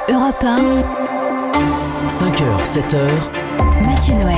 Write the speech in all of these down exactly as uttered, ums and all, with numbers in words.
Europe un. cinq heures, sept heures. Mathieu Noël.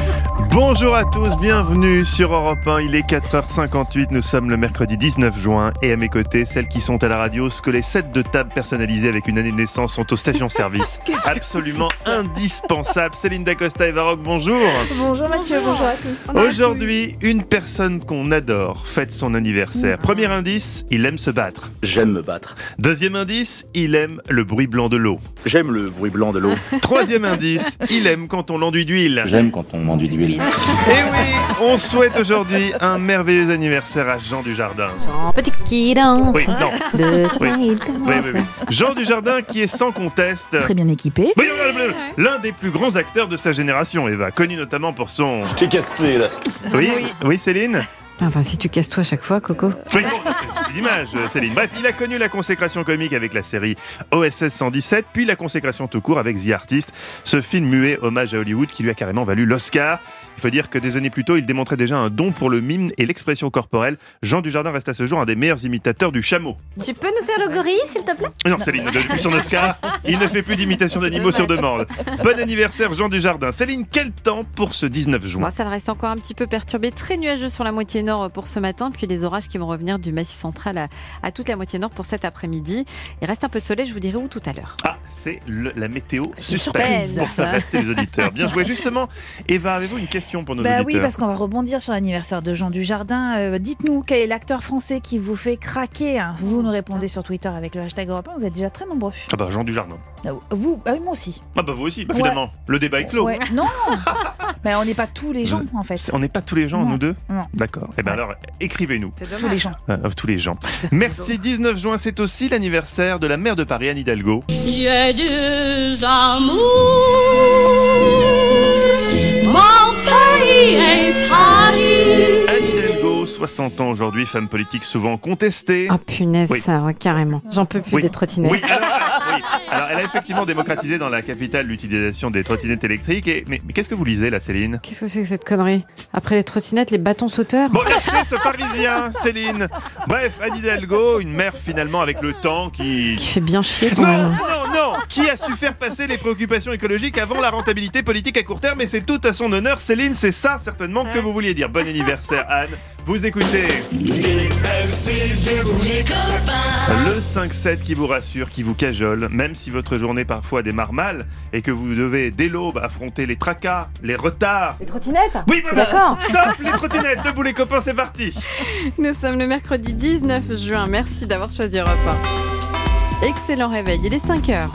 Bonjour à tous, bienvenue sur Europe un, il est quatre heures cinquante-huit, nous sommes le mercredi dix-neuf juin et à mes côtés, celles qui sont à la radio, ce que les sets de table personnalisés avec une année de naissance sont aux stations-service. Absolument indispensables. Céline Dacosta et Varrock, bonjour. Bonjour Mathieu, bonjour, bonjour à tous. Aujourd'hui, une personne qu'on adore fête son anniversaire. Premier indice, il aime se battre. J'aime me battre. Deuxième indice, il aime le bruit blanc de l'eau. J'aime le bruit blanc de l'eau. Troisième indice, il aime quand on l'enduit d'huile. J'aime quand on m'enduit d'huile. Et oui, on souhaite aujourd'hui un merveilleux anniversaire à Jean Dujardin. Jean Petit qui danse. Oui, non. De Oui. Oui, oui, oui. Jean Dujardin qui est sans conteste Très bien équipé. oui, l'un des plus grands acteurs de sa génération, Eva, connu notamment pour son... T'es cassé là. Oui, oui, Céline. Enfin, si tu casses toi à chaque fois, Coco. Oui, bon, c'est une image, Céline. Bref, il a connu la consécration comique avec la série O S S cent dix-sept, puis la consécration tout court avec The Artist, ce film muet hommage à Hollywood qui lui a carrément valu l'Oscar. Il faut dire que des années plus tôt, il démontrait déjà un don pour le mime et l'expression corporelle. Jean Dujardin reste à ce jour un des meilleurs imitateurs du chameau. Tu peux nous faire le gorille, s'il te plaît? Non, Céline, depuis son Oscar, il ne fait plus d'imitation d'animaux sur demande. Bon anniversaire, Jean Dujardin. Céline, quel temps pour ce dix-neuf juin? Bon, ça va rester encore un petit peu perturbé, très nuageux sur la moitié nord pour ce matin, puis les orages qui vont revenir du Massif central à, à toute la moitié nord pour cet après-midi. Il reste un peu de soleil, je vous dirai où tout à l'heure. Ah, c'est le- la météo suspense Surprise. pour faire rester les auditeurs. Bien joué. Justement, Eva, avez-vous une question pour nos Bah oui, auditeurs? parce qu'on va rebondir sur l'anniversaire de Jean Dujardin. Euh, dites-nous, quel est l'acteur français qui vous fait craquer, hein? Vous nous répondez sur Twitter avec le hashtag Europe un, vous êtes déjà très nombreux. Ah bah Jean Dujardin. Euh, Vous, ah oui, moi aussi. Ah bah vous aussi, bah Ouais. finalement. Le débat est clos. Ouais. Non Mais on n'est pas tous les gens, en fait. On n'est pas tous les gens, Non. nous deux? Non. D'accord. Eh bien Ouais. alors, écrivez-nous. C'est Tous les gens. Euh, tous les gens. Merci. dix-neuf juin, c'est aussi l'anniversaire de la maire de Paris, Anne Hidalgo. J'ai deux amours, mon pays est Paris. Anne Hidalgo, soixante ans aujourd'hui, femme politique souvent contestée. Ah punaise, Oui. ça, ouais, carrément. J'en peux plus Oui. des trottinettes. Oui, alors, alors, oui. Alors, elle a effectivement démocratisé dans la capitale l'utilisation des trottinettes électriques. Et, mais, mais qu'est-ce que vous lisez là, Céline? Qu'est-ce que c'est que cette connerie? Après les trottinettes, les bâtons sauteurs. Bon, lâchez ce Parisien, Céline. Bref, Anne Hidalgo, une mère finalement avec le temps qui... Qui fait bien chier quand Non, même. non, non, qui a su faire passer les préoccupations écologiques avant la rentabilité politique à court terme, et c'est tout à son honneur. Céline, c'est ça certainement que vous vouliez dire. Bon anniversaire, Anne. Vous écoutez le cinq sept qui vous rassure, qui vous cajole, même si votre journée parfois démarre mal et que vous devez dès l'aube affronter les tracas, les retards. Les trottinettes? Oui, voilà. D'accord. Stop les trottinettes, debout les copains, c'est parti. Nous sommes le mercredi dix-neuf juin. Merci d'avoir choisi Europe un. Excellent réveil, il est cinq heures.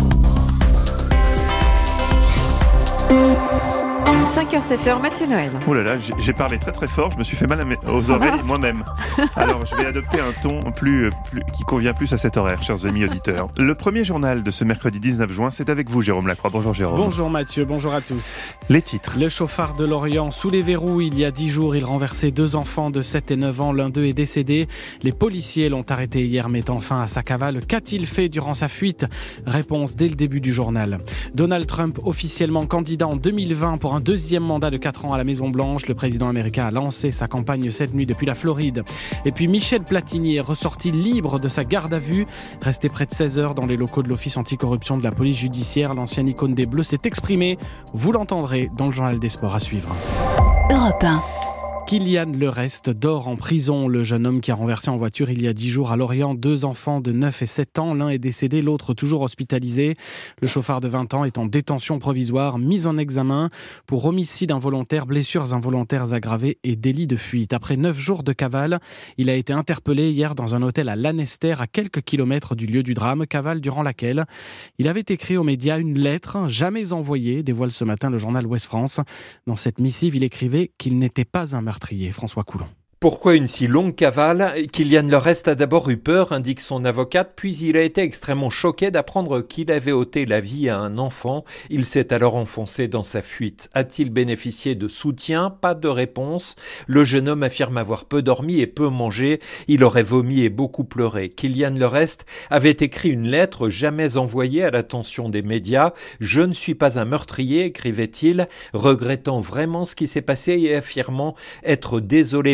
cinq heures, sept heures, Mathieu Noël. Oh là là, j'ai- j'ai parlé très très fort, je me suis fait mal à mes- aux oreilles moi-même. Alors je vais adopter un ton plus, plus qui convient plus à cet horaire, chers amis auditeurs. Le premier journal de ce mercredi dix-neuf juin, c'est avec vous Jérôme Lacroix. Bonjour Jérôme. Bonjour Mathieu, bonjour à tous. Les titres. Le chauffard de Lorient sous les verrous. Il y a dix jours, il renversait deux enfants de sept et neuf ans. L'un d'eux est décédé. Les policiers l'ont arrêté hier, mettant fin à sa cavale. Qu'a-t-il fait durant sa fuite? Réponse dès le début du journal. Donald Trump, officiellement candidat en deux mille vingt pour un deuxième mandat de quatre ans à la Maison-Blanche. Le président américain a lancé sa campagne cette nuit depuis la Floride. Et puis Michel Platini est ressorti libre de sa garde à vue. Resté près de seize heures dans les locaux de l'Office anticorruption de la police judiciaire, l'ancienne icône des Bleus s'est exprimé. Vous l'entendrez dans le journal des sports à suivre. Europe un. Kylian Lerest dort en prison. Le jeune homme qui a renversé en voiture il y a dix jours à Lorient deux enfants de neuf et sept ans. L'un est décédé, l'autre toujours hospitalisé. Le chauffard de vingt ans est en détention provisoire, mis en examen pour homicide involontaire, blessures involontaires aggravées et délit de fuite. Après neuf jours de cavale, il a été interpellé hier dans un hôtel à Lanester, à quelques kilomètres du lieu du drame. Cavale durant laquelle il avait écrit aux médias une lettre jamais envoyée, dévoile ce matin le journal Ouest France. Dans cette missive, il écrivait qu'il n'était pas un meurtrier. François Coulon. Pourquoi une si longue cavale? Kylian Lerest a d'abord eu peur, indique son avocate, puis il a été extrêmement choqué d'apprendre qu'il avait ôté la vie à un enfant. Il s'est alors enfoncé dans sa fuite. A-t-il bénéficié de soutien? Pas de réponse. Le jeune homme affirme avoir peu dormi et peu mangé. Il aurait vomi et beaucoup pleuré. Kylian Lerest avait écrit une lettre jamais envoyée à l'attention des médias. « Je ne suis pas un meurtrier », écrivait-il, regrettant vraiment ce qui s'est passé et affirmant être désolé pour les familles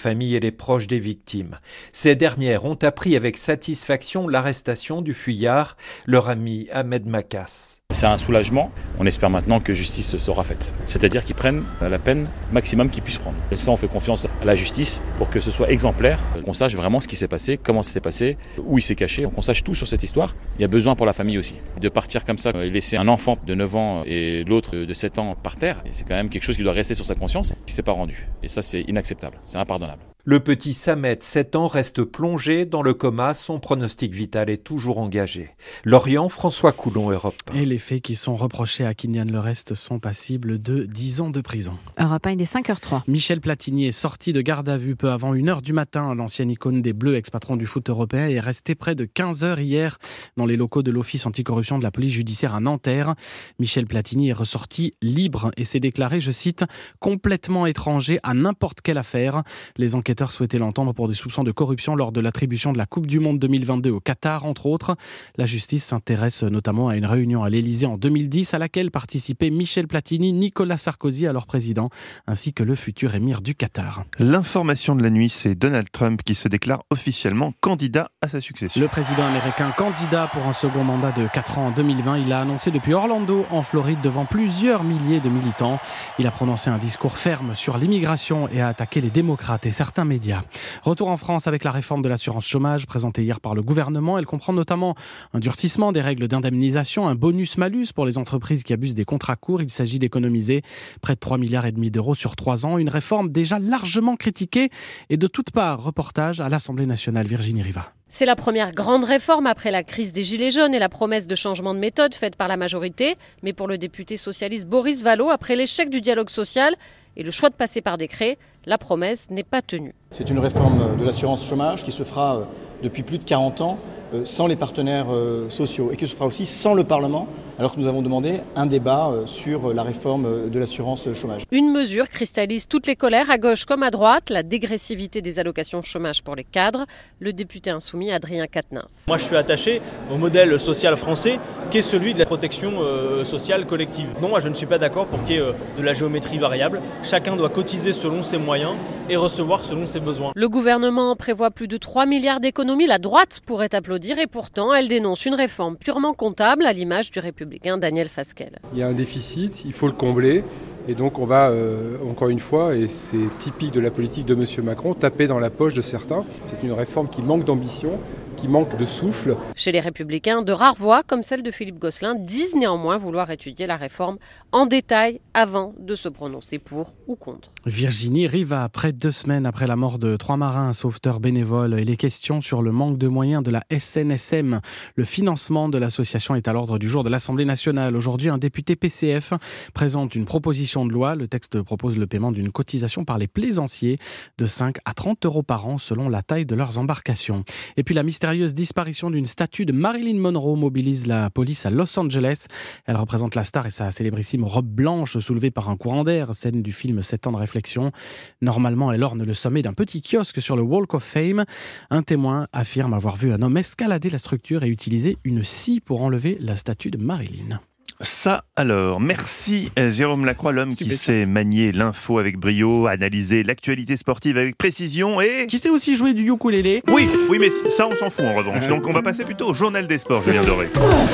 familles et les proches des victimes. Ces dernières ont appris avec satisfaction l'arrestation du fuyard, leur ami Ahmed Makas. C'est un soulagement. On espère maintenant que justice sera faite. C'est-à-dire qu'ils prennent la peine maximum qu'ils puissent prendre. Et ça, on fait confiance à la justice pour que ce soit exemplaire, qu'on sache vraiment ce qui s'est passé, comment ça s'est passé, où il s'est caché, qu'on sache tout sur cette histoire. Il y a besoin pour la famille aussi. De partir comme ça et laisser un enfant de neuf ans et l'autre de sept ans par terre, c'est quand même quelque chose qui doit rester sur sa conscience, qui ne s'est pas rendu. Et ça, c'est inacceptable, c'est impardonnable. Le petit Samet, sept ans, reste plongé dans le coma. Son pronostic vital est toujours engagé. Lorient, François Coulon, Europe. Et les faits qui sont reprochés à Kylian Lerest sont passibles de dix ans de prison. Europe un, il est cinq heures trois. Michel Platini est sorti de garde à vue peu avant une heure du matin. L'ancienne icône des Bleus, ex-patron du foot européen, est resté près de quinze heures hier dans les locaux de l'Office anticorruption de la police judiciaire à Nanterre. Michel Platini est ressorti libre et s'est déclaré, je cite, complètement étranger à n'importe quelle affaire. Les enquêteurs souhaitaient l'entendre pour des soupçons de corruption lors de l'attribution de la Coupe du Monde deux mille vingt-deux au Qatar, entre autres. La justice s'intéresse notamment à une réunion à l'Élysée en deux mille dix à laquelle participaient Michel Platini, Nicolas Sarkozy, alors président, ainsi que le futur émir du Qatar. L'information de la nuit, c'est Donald Trump qui se déclare officiellement candidat à sa succession. Le président américain candidat pour un second mandat de quatre ans en deux mille vingt, il l'a annoncé depuis Orlando, en Floride, devant plusieurs milliers de militants. Il a prononcé un discours ferme sur l'immigration et a attaqué les démocrates et certains médias. Retour en France avec la réforme de l'assurance chômage présentée hier par le gouvernement. Elle comprend notamment un durcissement des règles d'indemnisation, un bonus-malus pour les entreprises qui abusent des contrats courts. Il s'agit d'économiser près de trois milliards et demi d'euros sur trois ans. Une réforme déjà largement critiquée et de toutes parts. Reportage à l'Assemblée nationale, Virginie Riva. C'est la première grande réforme après la crise des Gilets jaunes et la promesse de changement de méthode faite par la majorité. Mais pour le député socialiste Boris Vallaud, après l'échec du dialogue social et le choix de passer par décret, la promesse n'est pas tenue. C'est une réforme de l'assurance chômage qui se fera depuis plus de quarante ans sans les partenaires sociaux et qui se fera aussi sans le Parlement, alors que nous avons demandé un débat sur la réforme de l'assurance chômage. Une mesure cristallise toutes les colères, à gauche comme à droite, la dégressivité des allocations chômage pour les cadres. Le député insoumis Adrien Quatennens. Moi je suis attaché au modèle social français qui est celui de la protection euh, sociale collective. Non, moi je ne suis pas d'accord pour qu'il y ait euh, de la géométrie variable. Chacun doit cotiser selon ses moyens et recevoir selon ses besoins. Le gouvernement prévoit plus de trois milliards d'économies. La droite pourrait applaudir et pourtant elle dénonce une réforme purement comptable à l'image du républicain Daniel Fasquelle. Il y a un déficit, il faut le combler. Et donc on va, euh, encore une fois, et c'est typique de la politique de M. Macron, taper dans la poche de certains. C'est une réforme qui manque d'ambition, qui manque de souffle. Chez les Républicains, de rares voix, comme celle de Philippe Gosselin, disent néanmoins vouloir étudier la réforme en détail avant de se prononcer pour ou contre. Virginie Riva, près de deux semaines après la mort de trois marins sauveteurs bénévoles et les questions sur le manque de moyens de la S N S M. Le financement de l'association est à l'ordre du jour de l'Assemblée nationale. Aujourd'hui, un député P C F présente une proposition de loi. Le texte propose le paiement d'une cotisation par les plaisanciers de cinq à trente euros par an selon la taille de leurs embarcations. Et puis la mystérieuse disparition d'une statue de Marilyn Monroe mobilise la police à Los Angeles. Elle représente la star et sa célébrissime robe blanche soulevée par un courant d'air, scène du film sept ans de réflexion. Normalement, elle orne le sommet d'un petit kiosque sur le Walk of Fame. Un témoin affirme avoir vu un homme escalader la structure et utiliser une scie pour enlever la statue de Marilyn. Ça alors, merci Jérôme Lacroix, l'homme qui sait manier l'info avec brio, analyser l'actualité sportive avec précision et... qui sait aussi jouer du ukulélé. Oui, oui, mais ça on s'en fout en revanche. Donc on va passer plutôt au journal des sports, Julien Doré.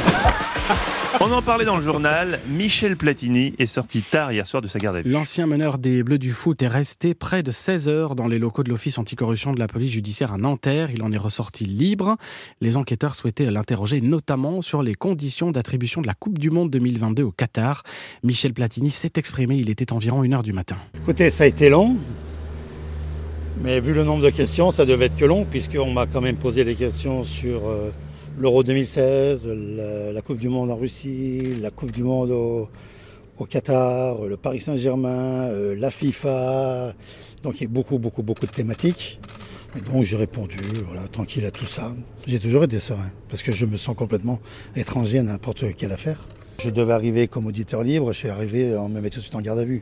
On en parlait dans le journal, Michel Platini est sorti tard hier soir de sa garde à vue. L'ancien meneur des Bleus du foot est resté près de seize heures dans les locaux de l'Office anticorruption de la police judiciaire à Nanterre. Il en est ressorti libre. Les enquêteurs souhaitaient l'interroger notamment sur les conditions d'attribution de la Coupe du Monde deux mille vingt-deux au Qatar. Michel Platini s'est exprimé, il était environ une heure du matin. Écoutez, ça a été long, mais vu le nombre de questions, ça devait être que long, puisqu'on m'a quand même posé des questions sur... Euh l'Euro deux mille seize, la, la Coupe du Monde en Russie, la Coupe du Monde au, au Qatar, le Paris Saint-Germain, euh, la FIFA. Donc il y a beaucoup, beaucoup, beaucoup de thématiques. Et donc j'ai répondu, voilà, tranquille à tout ça. J'ai toujours été serein, parce que je me sens complètement étranger à n'importe quelle affaire. Je devais arriver comme auditeur libre, je suis arrivé, on me met tout de suite en garde à vue.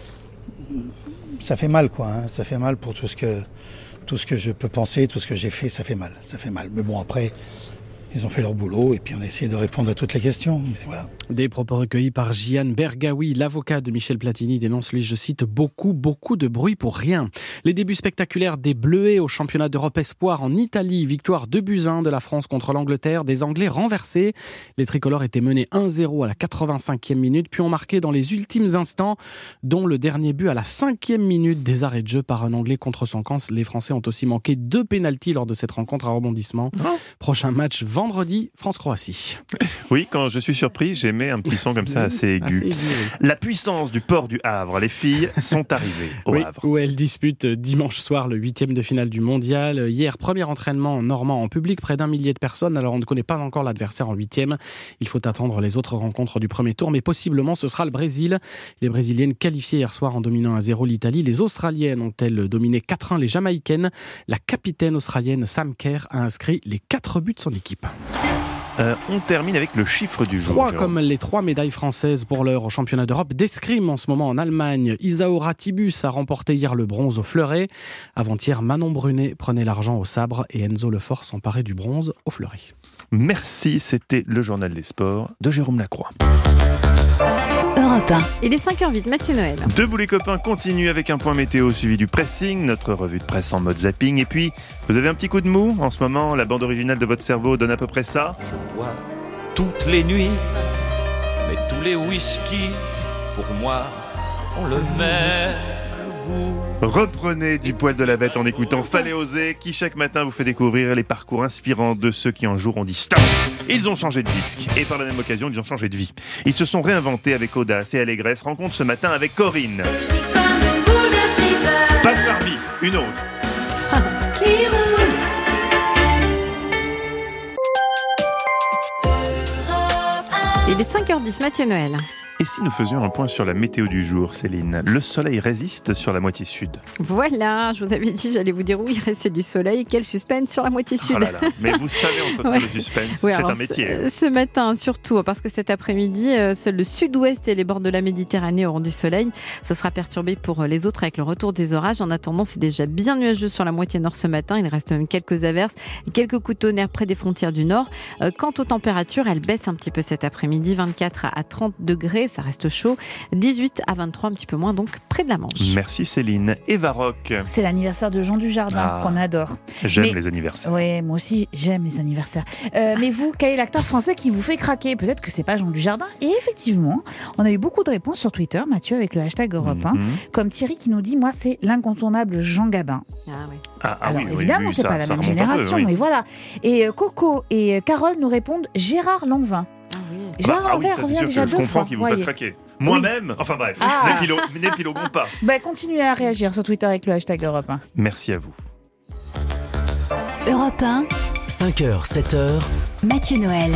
Ça fait mal, quoi, hein, ça fait mal pour tout ce que, tout ce que je peux penser, tout ce que j'ai fait, ça fait mal, ça fait mal. Mais bon, après... ils ont fait leur boulot et puis on a essayé de répondre à toutes les questions. Voilà. Des propos recueillis par Gian Bergawi, l'avocat de Michel Platini, dénonce, lui, je cite, beaucoup, beaucoup de bruit pour rien. Les débuts spectaculaires des Bleuets au championnat d'Europe Espoir en Italie, victoire deux buts à un de la France contre l'Angleterre, des Anglais renversés. Les tricolores étaient menés un zéro à la quatre-vingt-cinquième minute, puis ont marqué dans les ultimes instants, dont le dernier but à la cinquième minute des arrêts de jeu par un Anglais contre son camp. Les Français ont aussi manqué deux pénaltys lors de cette rencontre à rebondissement. Oh. Prochain match vendredi, France-Croatie. Oui, quand je suis surpris, j'aimais un petit son comme ça assez aigu. Assez aigu oui. La puissance du port du Havre. Les filles sont arrivées au oui, Havre. Où elles disputent dimanche soir le huitième de finale du mondial. Hier, premier entraînement normand en public, près d'un millier de personnes. Alors on ne connaît pas encore l'adversaire en huitième. Il faut attendre les autres rencontres du premier tour, mais possiblement ce sera le Brésil. Les Brésiliennes qualifiées hier soir en dominant un zéro l'Italie. Les Australiennes ont-elles dominé quatre un les Jamaïcaines. La capitaine australienne Sam Kerr a inscrit les quatre buts de son équipe. Euh, on termine avec le chiffre du jour. Trois comme les trois médailles françaises pour l'heure au championnat d'Europe d'escrime en ce moment en Allemagne. Isaura Tibus a remporté hier le bronze au fleuret. Avant-hier, Manon Brunet prenait l'argent au sabre et Enzo Lefort s'emparait du bronze au fleuret. Merci, c'était le journal des sports de Jérôme Lacroix. Europe un. Il est cinq heures huit, Mathieu Noël. Debout les copains continue avec un point météo suivi du pressing, notre revue de presse en mode zapping. Et puis, vous avez un petit coup de mou en ce moment, la bande originale de votre cerveau donne à peu près ça. Je bois toutes les nuits, mais tous les whisky, pour moi, on le met goût. Reprenez du poil de la bête en écoutant Fallait oser, qui chaque matin vous fait découvrir les parcours inspirants de ceux qui un jour ont dit stop. Ils ont changé de disque et par la même occasion ils ont changé de vie. Ils se sont réinventés avec audace et allégresse. Rencontre ce matin avec Corinne. Pas Charlie, une autre. Il est cinq heures dix, Mathieu Noël. Et si nous faisions un point sur la météo du jour, Céline? Le soleil résiste sur la moitié sud. Voilà, je vous avais dit, j'allais vous dire où il restait du soleil. Quel suspense sur la moitié sud. Oh là là. Mais vous savez entretenir ouais. le suspense, oui, c'est alors, un métier. Ce, ce matin surtout, parce que cet après-midi, seul le sud-ouest et les bords de la Méditerranée auront du soleil. Ce sera perturbé pour les autres avec le retour des orages. En attendant, c'est déjà bien nuageux sur la moitié nord ce matin. Il reste même quelques averses et quelques coups de tonnerre près des frontières du nord. Quant aux températures, elles baissent un petit peu cet après-midi, vingt-quatre à trente degrés, ça reste chaud. dix-huit à vingt-trois, un petit peu moins, donc près de la Manche. Merci Céline. Eva Rock. C'est l'anniversaire de Jean Dujardin, ah, qu'on adore. J'aime mais, les anniversaires. Oui, moi aussi, j'aime les anniversaires. Euh, mais vous, quel est l'acteur français qui vous fait craquer? Peut-être que c'est pas Jean Dujardin. Et effectivement, on a eu beaucoup de réponses sur Twitter, Mathieu, avec le hashtag Europe un, mm-hmm. comme Thierry qui nous dit, moi, c'est l'incontournable Jean Gabin. Ah oui. Ah, ah Alors oui, évidemment, oui, c'est ça, pas la ça même génération, peu, oui. mais voilà. Et euh, Coco et Carole nous répondent Gérard Lanvin. Ah oui. Gérard bah, ah oui, Lanvin ça, revient sûr déjà que deux je fois. comprends qu'il vous voyez. fasse craquer. Moi-même, oui. Enfin bref, ah. n'épilo- n'épiloguons pas. Bah, continuez à réagir sur Twitter avec le hashtag Europe un. Merci à vous. Europe un. cinq heures, sept heures. Mathieu Noël.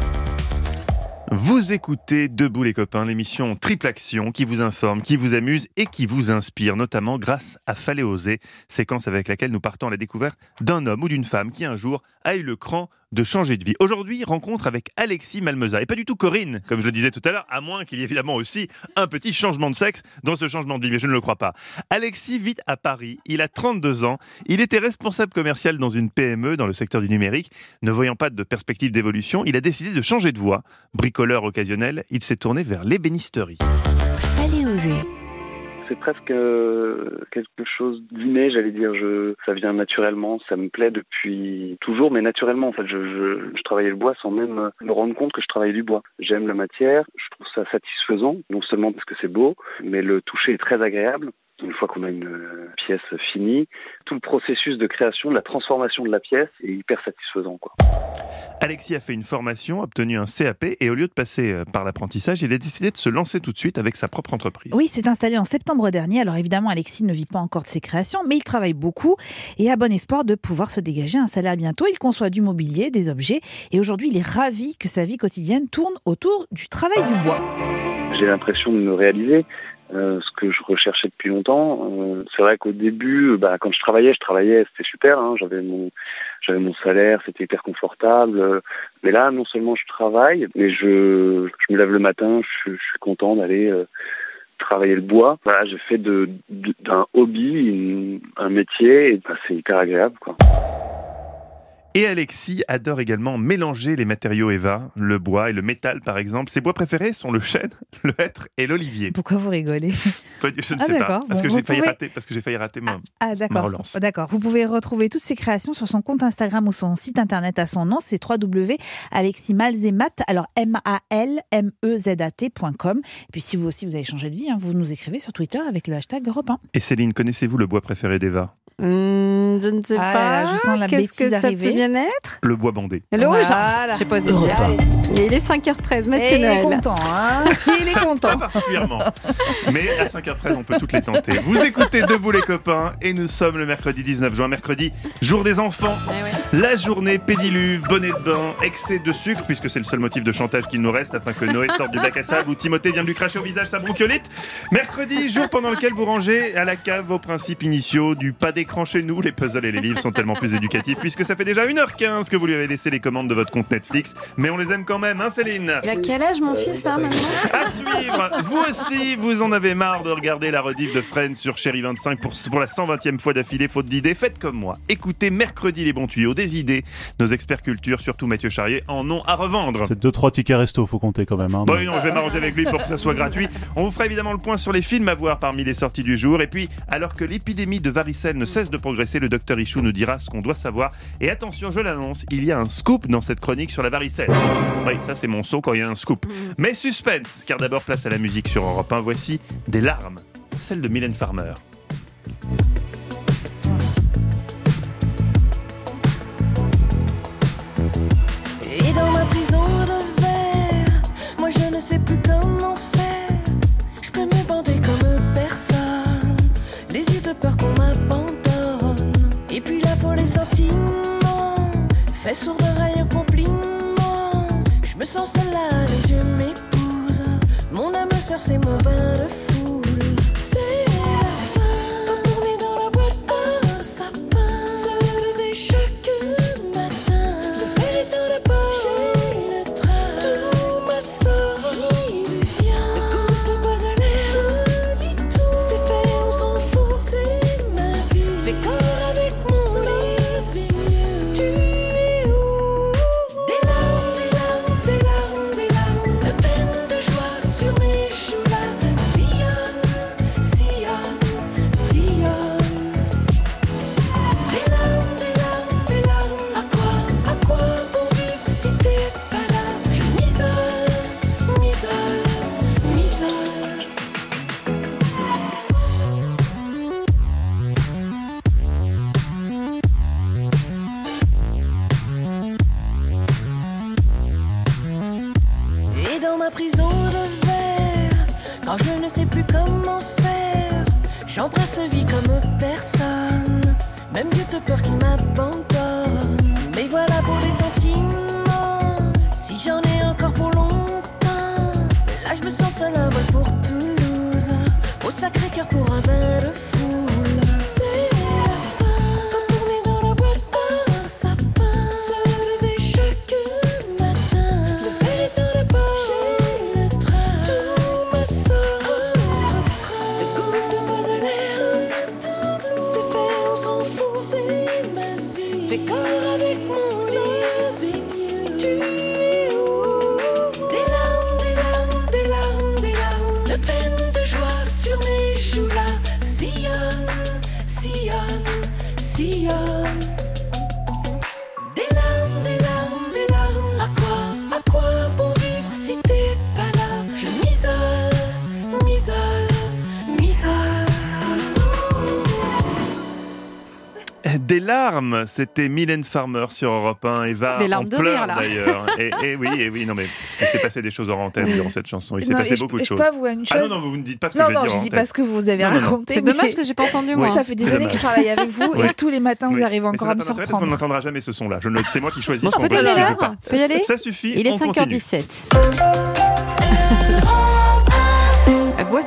Vous écoutez Debout les copains, l'émission Triple Action qui vous informe, qui vous amuse et qui vous inspire, notamment grâce à Fallait oser, séquence avec laquelle nous partons à la découverte d'un homme ou d'une femme qui un jour a eu le cran de changer de vie. Aujourd'hui, rencontre avec Alexis Malmeza, et pas du tout Corinne, comme je le disais tout à l'heure, à moins qu'il y ait évidemment aussi un petit changement de sexe dans ce changement de vie, mais je ne le crois pas. Alexis vit à Paris, il a trente-deux ans, il était responsable commercial dans une P M E dans le secteur du numérique. Ne voyant pas de perspective d'évolution, il a décidé de changer de voie. Bricoleur occasionnel, il s'est tourné vers l'ébénisterie. Fallait oser. C'est presque euh, quelque chose d'inné, j'allais dire. Je, ça vient naturellement, ça me plaît depuis toujours, mais naturellement. En fait, je, je, je travaillais le bois sans même me rendre compte que je travaillais du bois. J'aime la matière, je trouve ça satisfaisant, non seulement parce que c'est beau, mais le toucher est très agréable. Une fois qu'on a une pièce finie, tout le processus de création, de la transformation de la pièce est hyper satisfaisant, quoi. Alexis a fait une formation, obtenu un C A P et au lieu de passer par l'apprentissage, il a décidé de se lancer tout de suite avec sa propre entreprise. Oui, s'est installé en septembre dernier. Alors évidemment, Alexis ne vit pas encore de ses créations, mais il travaille beaucoup et a bon espoir de pouvoir se dégager un salaire bientôt. Il conçoit du mobilier, des objets et aujourd'hui, il est ravi que sa vie quotidienne tourne autour du travail du bois. J'ai l'impression de me réaliser. Euh, ce que je recherchais depuis longtemps. Euh, c'est vrai qu'au début, bah, quand je travaillais, je travaillais, c'était super. Hein, j'avais mon, j'avais mon salaire, c'était hyper confortable. Euh, mais là, non seulement je travaille, mais je, je me lève le matin, je, je suis content d'aller euh, travailler le bois. Voilà, j'ai fait de, de, d'un hobby une, un métier, et bah, c'est hyper agréable, quoi. Et Alexis adore également mélanger les matériaux Eva, le bois et le métal par exemple. Ses bois préférés sont le chêne, le hêtre et l'olivier. Pourquoi vous rigolez? Je ne Ah, sais pas, d'accord. parce, Bon, que vous j'ai failli pouvez- rater, parce que j'ai failli rater ma, Ah ma d'accord, relance. d'accord. Vous pouvez retrouver toutes ces créations sur son compte Instagram ou son site internet à son nom, c'est w w w point alexis malzemat, alors M A L M E Z A T point com. Et puis si vous aussi vous avez changé de vie, hein, vous nous écrivez sur Twitter avec le hashtag Europe un. Et Céline, connaissez-vous le bois préféré d'Eva? Hum, je ne sais Ah pas. là là, je sens la Qu'est-ce bêtise que ça arriver. peut bien être? Le bois bandé. Le rouge. Voilà. Je sais pas. Europe un. Et il est cinq heures treize, Mathieu Et il est Noël. content, hein. Il est content. Pas particulièrement. Mais à cinq heures treize, on peut toutes les tenter. Vous écoutez Debout les copains et nous sommes le mercredi dix-neuf juin, mercredi, jour des enfants. La journée pédiluve, bonnet de bain, excès de sucre, puisque c'est le seul motif de chantage qu'il nous reste afin que Noé sorte du bac à sable ou Timothée vienne lui cracher au visage sa bronchiolite. Mercredi, jour pendant lequel vous rangez à la cave vos principes initiaux du pas d'écran chez nous. Les puzzles et les livres sont tellement plus éducatifs puisque ça fait déjà une heure quinze que vous lui avez laissé les commandes de votre compte Netflix. Mais on les aime quand même, hein Céline? Il a quel âge mon fils là maintenant? À suivre, vous aussi, vous en avez marre de regarder la rediff de Friends sur Chérie vingt-cinq pour, pour la cent vingtième fois d'affilée, faute d'idées. Faites comme moi, écoutez mercredi les bons tuyaux, des idées. Nos experts culture, surtout Mathieu Charrier, en ont à revendre. C'est deux trois tickets resto, faut compter quand même. Hein, Bon, mais- non, je vais m'arranger avec lui pour que ça soit gratuit. On vous fera évidemment le point sur les films à voir parmi les sorties du jour. Et puis, alors que l'épidémie de varicelle ne cesse de progresser, le docteur Ichou nous dira ce qu'on doit savoir. Et attention, je l'annonce, il y a un scoop dans cette chronique sur la varicelle. Oui, ça c'est mon saut quand il y a un scoop. Mais suspense, car d'abord place à la musique sur Europe un. Voici Des larmes, celle de Mylène Farmer. Et dans ma prison de verre, moi je ne sais plus comment faire. Je peux me bander comme personne, les yeux de peur qu'on m'abandonne. Et puis la peau, les sentiments, fait sourd d'oreille au compliment. Je me sens seule là et je m'épouse. Mon âme sœur, c'est mon bain de foule. C'est la fin, quand on est dans la boîte à sapin. Se lever chaque matin, le verre est dans la poche et le train. Tout ma sortie devient le gouffre de Baudelaire. Je lis tout, c'est fait, on s'en fout, c'est ma vie. Fais corps avec mon living you. Tu es où? Des larmes, des larmes, des larmes, des larmes, de peine, de joie sur mes joues là. Sillonne, sillonne, sillonne. Des larmes, des larmes, des larmes. À quoi, à quoi bon vivre si t'es pas là? Je m'isole, m'isole, m'isole. Et dans ma prison de verre, quand je ne sais plus comment faire, j'embrasse vie comme personne, même Dieu de peur qui m'abandonne. Mais voilà pour les sentiments, si j'en ai encore pour longtemps. Là je me sens seule à vol pour Toulouse, au Sacré-Cœur pour un bain de foule. C'est la fin, quand on est dans la boîte à sapin. Se lever chaque matin, le verre est dans la poche et le train. Tout ma sort au refrain, le gouffre de Baudelaire. C'est fait, on s'en fout, c'est ma vie. Fais corps avec mon living you. Tu es où? Des larmes, des larmes, des larmes, des larmes, de peine, de joie sur mes joues là. Sillonne, sillonne, sillonne. Des larmes, des larmes, des larmes. À quoi, à quoi bon vivre si t'es pas là? Je m'isole, m'isole, m'isole. Des larmes, c'était Mylène Farmer sur Europe un. Eva Des larmes en de pleure rire, là. d'ailleurs. Et, et oui, et oui, non mais parce qu'il s'est passé des choses hors antenne durant cette chanson. Il s'est Non, passé et je- beaucoup de je choses. peux avouer une Ah non, chose. non, vous ne dites pas ce que Non, j'ai non, dit je en dis antenne. pas ce que vous avez Non, non, non. raconté. C'est mais- dommage que j'ai pas entendu moi. Ça fait des C'est années que je dommage. travaille avec vous Oui. et tous les matins vous Oui. arrivez Mais encore ça à me n'a pas d'intérêt parce qu'on surprendre. n'entendra jamais ce son-là. Je ne- C'est moi qui choisis Bon, ce je qu'on peux peut y aller dire là ou pas. Peut y aller? Ça suffit. Il est on cinq heures continue. dix-sept. Voici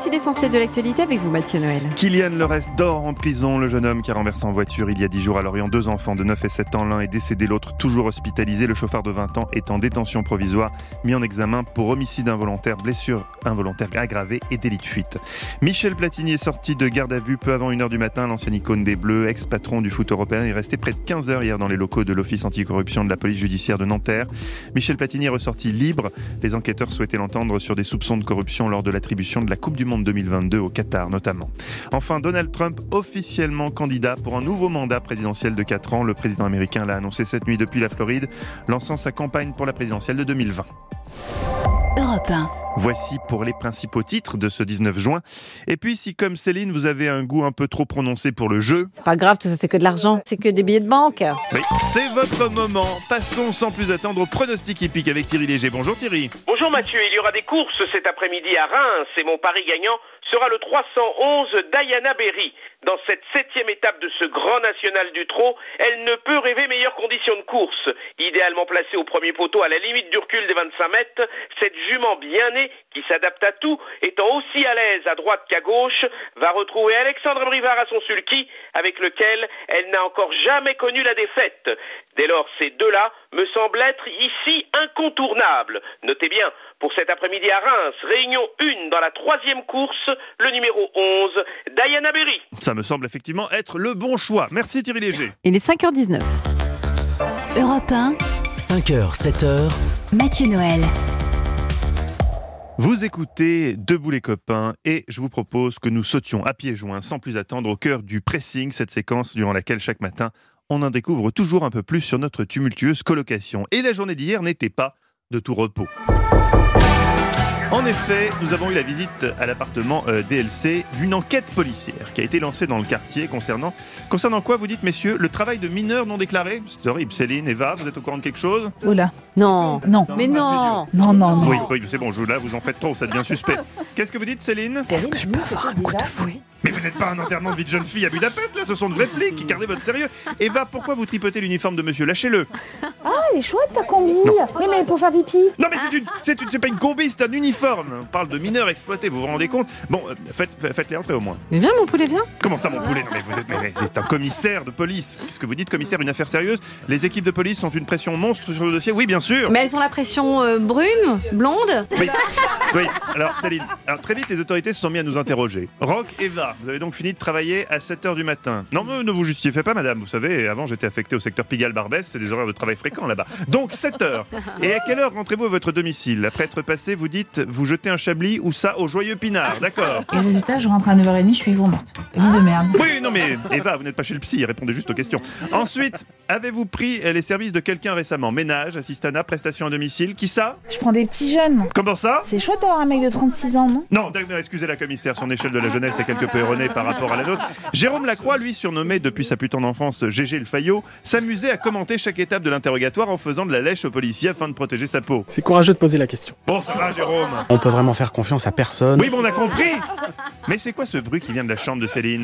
Voici l'essentiel de l'actualité avec vous, Mathieu Noël. Kylian Lorès dort en prison. Le jeune homme qui a renversé en voiture il y a dix jours à Lorient deux enfants de neuf et sept ans. L'un est décédé, l'autre toujours hospitalisé. Le chauffeur de vingt ans est en détention provisoire, mis en examen pour homicide involontaire, blessure involontaire aggravée et délit de fuite. Michel Platini est sorti de garde à vue peu avant une heure du matin. L'ancien icône des Bleus, ex-patron du foot européen, est resté près de quinze heures hier dans les locaux de l'Office anticorruption de la police judiciaire de Nanterre. Michel Platini est ressorti libre. Les enquêteurs souhaitaient l'entendre sur des soupçons de corruption lors de l'attribution de la Coupe du Monde deux mille vingt-deux au Qatar notamment. Enfin, Donald Trump officiellement candidat pour un nouveau mandat présidentiel de quatre ans. Le président américain l'a annoncé cette nuit depuis la Floride, lançant sa campagne pour la présidentielle de deux mille vingt. Europe un. Voici pour les principaux titres de ce dix-neuf juin. Et puis, si comme Céline, vous avez un goût un peu trop prononcé pour le jeu... C'est pas grave, tout ça c'est que de l'argent, c'est que des billets de banque. Oui, c'est votre moment. Passons sans plus attendre au pronostic hippique avec Thierry Léger. Bonjour Thierry. Bonjour Mathieu, il y aura des courses cet après-midi à Reims et mon pari gagnant sera le trois cent onze Diana Berry. Dans cette septième étape de ce grand national du trot, elle ne peut rêver meilleures conditions de course. Idéalement placée au premier poteau à la limite du recul des vingt-cinq mètres, cette jument bien née, qui s'adapte à tout, étant aussi à l'aise à droite qu'à gauche, va retrouver Alexandre Brivard à son sulky, avec lequel elle n'a encore jamais connu la défaite. Dès lors, ces deux-là me semblent être ici incontournables. Notez bien, pour cet après-midi à Reims, réunion un dans la troisième course, le numéro onze, Diana Berry. Ça me semble effectivement être le bon choix. Merci Thierry Léger. Il est cinq heures dix-neuf. Europe un. cinq heures, sept heures. Mathieu Noël. Vous écoutez Debout les copains et je vous propose que nous sautions à pieds joints sans plus attendre au cœur du pressing, cette séquence durant laquelle chaque matin on en découvre toujours un peu plus sur notre tumultueuse colocation. Et la journée d'hier n'était pas de tout repos. En effet, nous avons eu la visite à l'appartement euh, D L C d'une enquête policière qui a été lancée dans le quartier concernant... Concernant quoi, vous dites, messieurs, le travail de mineurs non déclarés ? C'est horrible. Céline, Eva, vous êtes au courant de quelque chose ? Oula. Non. Non. Mais non. Non, non, non. Oui, oui, c'est bon, je, là, vous en faites trop, ça devient suspect. Qu'est-ce que vous dites, Céline ? Est-ce que je peux avoir un coup de fouet ? Mais vous n'êtes pas un enterrement de vie de jeune fille à Budapest, là, ce sont de vrais flics, gardez votre sérieux. Eva, pourquoi vous tripotez l'uniforme de monsieur ? Lâchez-le. Ah, elle est chouette ta combi. Non. Oui, mais pour faire pipi. Non, mais c'est, une, c'est, une, c'est pas une combi, c'est un uniforme. On parle de mineurs exploités, vous vous rendez compte ? Bon, euh, faites, faites-les entrer au moins. Mais viens, mon poulet, viens. Comment ça, mon poulet ? Non, mais vous êtes, mais c'est un commissaire de police. Qu'est-ce que vous dites, commissaire ? Une affaire sérieuse ? Les équipes de police ont une pression monstre sur le dossier ? Oui, bien sûr. Mais elles ont la pression euh, brune, blonde. Oui, oui. Alors, Céline, alors, très vite, les autorités se sont mis à nous interroger. Roch, Eva, vous avez donc fini de travailler à sept heures du matin. Non, mais ne vous justifiez pas, madame. Vous savez, avant, j'étais affecté au secteur Pigalle-Barbès. C'est des horaires de travail fréquents là-bas. Donc, sept heures. Et à quelle heure rentrez-vous à votre domicile ? Après être passé, vous dites, vous jetez un chablis ou ça au joyeux pinard. D'accord. Et résultat, je rentre à neuf heures trente, je suis ivre morte. Vie de merde. Oui, non, mais Eva, vous n'êtes pas chez le psy. Répondez juste aux questions. Ensuite, avez-vous pris les services de quelqu'un récemment ? Ménage, assistanat, prestation à domicile. Qui ça ? Je prends des petits jeunes. Comment ça ? C'est chouette d'avoir un mec de trente-six ans, non ? Non, excusez la commissaire, son échelle de la jeunesse est quelque peu erronée par rapport à la nôtre. Jérôme Lacroix, lui, surnommé depuis sa plus tendre enfance Gégé le Fayot, s'amusait à commenter chaque étape de l'interrogatoire en faisant de la lèche au policier afin de protéger sa peau. C'est courageux de poser la question. Bon, ça va, Jérôme. On peut vraiment faire confiance à personne. Oui, bon, on a compris. Mais c'est quoi ce bruit qui vient de la chambre de Céline ?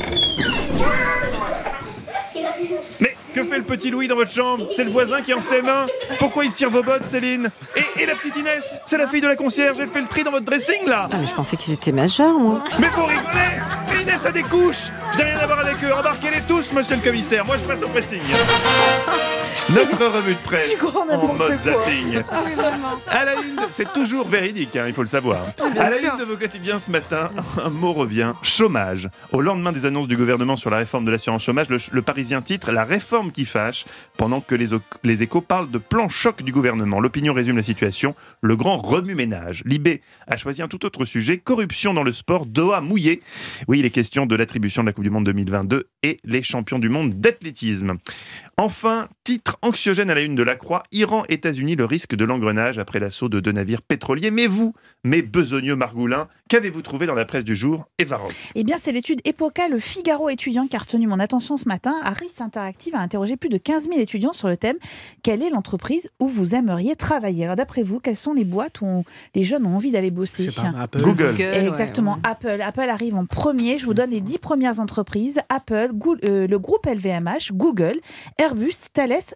Mais que fait le petit Louis dans votre chambre ? C'est le voisin qui est en ses mains. Pourquoi il tire vos bottes, Céline ? et, et la petite Inès ? C'est la fille de la concierge, elle fait le tri dans votre dressing, là ? Ah, mais je pensais qu'ils étaient majeurs, moi. Mais vous rigolez ? Mais Inès a des couches ! Je n'ai rien à voir avec eux. Embarquez-les tous, monsieur le commissaire. Moi, je passe au pressing. Notre revue de presse en mode zapping. Ah oui, vraiment. À la une, c'est toujours véridique, hein, il faut le savoir. Oui, à la sûr. une de vos quotidiens ce matin, un mot revient, chômage. Au lendemain des annonces du gouvernement sur la réforme de l'assurance chômage, le, le Parisien titre « La réforme qui fâche », pendant que les, les échos parlent de plan choc du gouvernement. L'Opinion résume la situation, le grand remue-ménage. Libé a choisi un tout autre sujet, corruption dans le sport, Doha mouillé. Oui, il est question de l'attribution de la Coupe du Monde deux mille vingt-deux et les champions du monde d'athlétisme. Enfin, titre anxiogène à la une de La Croix, Iran-États-Unis, le risque de l'engrenage après l'assaut de deux navires pétroliers. Mais vous, mes besogneux margoulins, qu'avez-vous trouvé dans la presse du jour, Eva Roch ? Eh bien, c'est l'étude EPOCA, le Figaro étudiant, qui a retenu mon attention ce matin. Harris Interactive a interrogé plus de quinze mille étudiants sur le thème « Quelle est l'entreprise où vous aimeriez travailler ?» Alors, d'après vous, quelles sont les boîtes où on, les jeunes ont envie d'aller bosser ? Apple. Google. Google, Exactement, ouais. Apple. Apple arrive en premier. Je vous donne les dix premières entreprises. Apple, Go- euh, le groupe L V M H, Google, Airbus, Thales,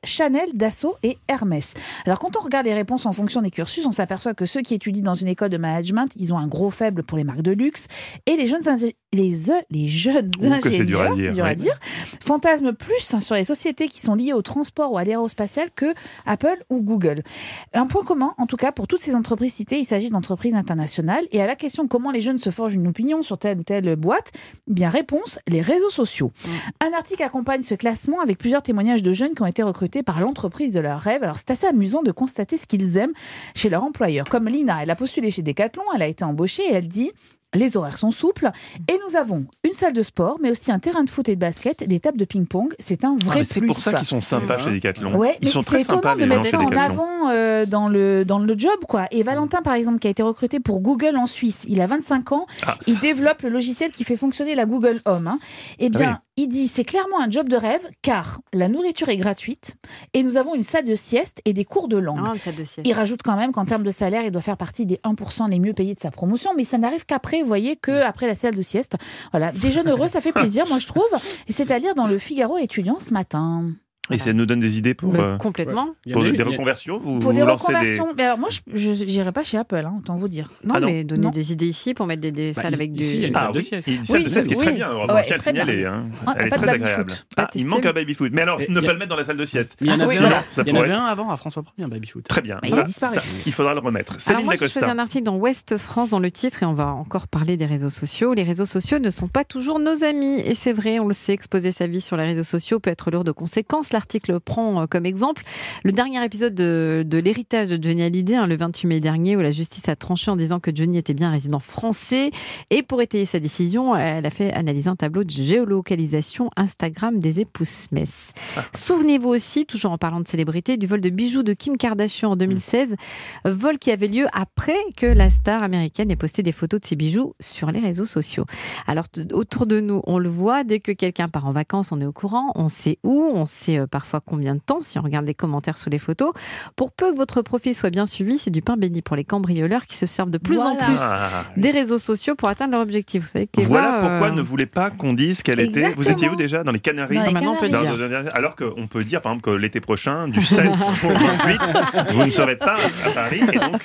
Chanel, Dassault et Hermès. Alors quand on regarde les réponses en fonction des cursus, on s'aperçoit que ceux qui étudient dans une école de management, ils ont un gros faible pour les marques de luxe et les jeunes, ingé- les, euh, les jeunes Oh, que c'est dur à ingénieurs, dire, c'est dur à ouais. dire, fantasment plus hein, sur les sociétés qui sont liées au transport ou à l'aérospatial que Apple ou Google. Un point commun, en tout cas, pour toutes ces entreprises citées, il s'agit d'entreprises internationales. Et à la question comment les jeunes se forgent une opinion sur telle ou telle boîte, bien réponse, les réseaux sociaux. Mmh. Un article accompagne ce classement avec plusieurs témoignages de jeunes qui ont été recrutés par l'entreprise de leur rêve. Alors c'est assez amusant de constater ce qu'ils aiment chez leur employeur. Comme Lina, elle a postulé chez Decathlon, elle a été embauchée et elle dit... Les horaires sont souples et nous avons une salle de sport, mais aussi un terrain de foot et de basket, des tables de ping-pong. C'est un vrai Ah, plus. c'est pour ça qu'ils sont sympas chez Decathlon. Ouais, Ils sont très c'est sympas, étonnant de les gens mettre chez ça en Decathlon. avant euh, dans, le, dans le job, quoi. Et Valentin, par exemple, qui a été recruté pour Google en Suisse, il a vingt-cinq ans, Ah. il développe le logiciel qui fait fonctionner la Google Home. Hein. Eh bien, Ah oui. il dit c'est clairement un job de rêve, car la nourriture est gratuite et nous avons une salle de sieste et des cours de langue. Ah, une salle de sieste. Il rajoute quand même qu'en termes de salaire, il doit faire partie des un pour cent les mieux payés de sa promotion, mais ça n'arrive qu'après, vous voyez, qu'après la salle de sieste. Voilà, des jeunes heureux, ça fait plaisir, moi je trouve. Et c'est à lire dans le Figaro étudiant ce matin. Et ça nous donne des idées pour, Mais euh, complètement. pour Il y a des des- reconversions vous, Pour vous des lancez reconversions. Mais alors moi, je n'irai pas chez Apple, hein, autant vous dire. Non, Ah non. mais donner Non. des idées ici pour mettre des, des Bah, salles ici, avec du. il y a une Ah salle de oui, sieste. une salle de Oui, sieste qui est oui. très bien. Alors, Ouais, je tiens à le très bien. signaler. Hein. Ah, Elle est pas de très baby-foot. agréable. Pas Ah, il testé, manque mais- un baby-foot. Mais alors, Et ne il y pas a- le mettre dans la salle de sieste. Il y en avait, oui, Sinon, un, ça il y en pourrait avait être- un avant à François Ier, un baby-foot. Très bien. Il Ça- a disparu. ça, il faudra le remettre. Alors Céline moi, je faisais Lacosta. un article dans Ouest France dans le titre et on va encore parler des réseaux sociaux. Les réseaux sociaux ne sont pas toujours nos amis et c'est vrai, on le sait, exposer sa vie sur les réseaux sociaux peut être lourd de conséquences. L'article prend euh, comme exemple le dernier épisode de, de l'héritage de Johnny Hallyday, hein, le vingt-huit mai dernier, où la justice a tranché en disant que Johnny était bien résident français. Et pour étayer sa décision, elle a fait analyser un tableau de géolocalisation Instagram des épouses Smith. Souvenez-vous aussi, toujours en parlant de célébrité, du vol de bijoux de Kim Kardashian en deux mille seize, vol qui avait lieu après que la star américaine ait posté des photos de ses bijoux sur les réseaux sociaux. Alors t- autour de nous, on le voit, dès que quelqu'un part en vacances, on est au courant, on sait où, on sait euh, parfois combien de temps, si on regarde les commentaires sous les photos. Pour peu que votre profil soit bien suivi, c'est du pain béni pour les cambrioleurs qui se servent de plus en Voilà. plus Ah. des réseaux sociaux pour atteindre leur objectif. Vous savez que les Voilà bas, pourquoi euh, ne voulait pas qu'on dise qu'elle était. Vous Exactement. étiez où déjà? Dans les Canaries? Dans les Maintenant, on peut Canaries. le Dans- dire. dans- Alors qu'on peut dire, par exemple, que l'été prochain, du sept au vingt-huit, vous ne serez pas à Paris. Et donc,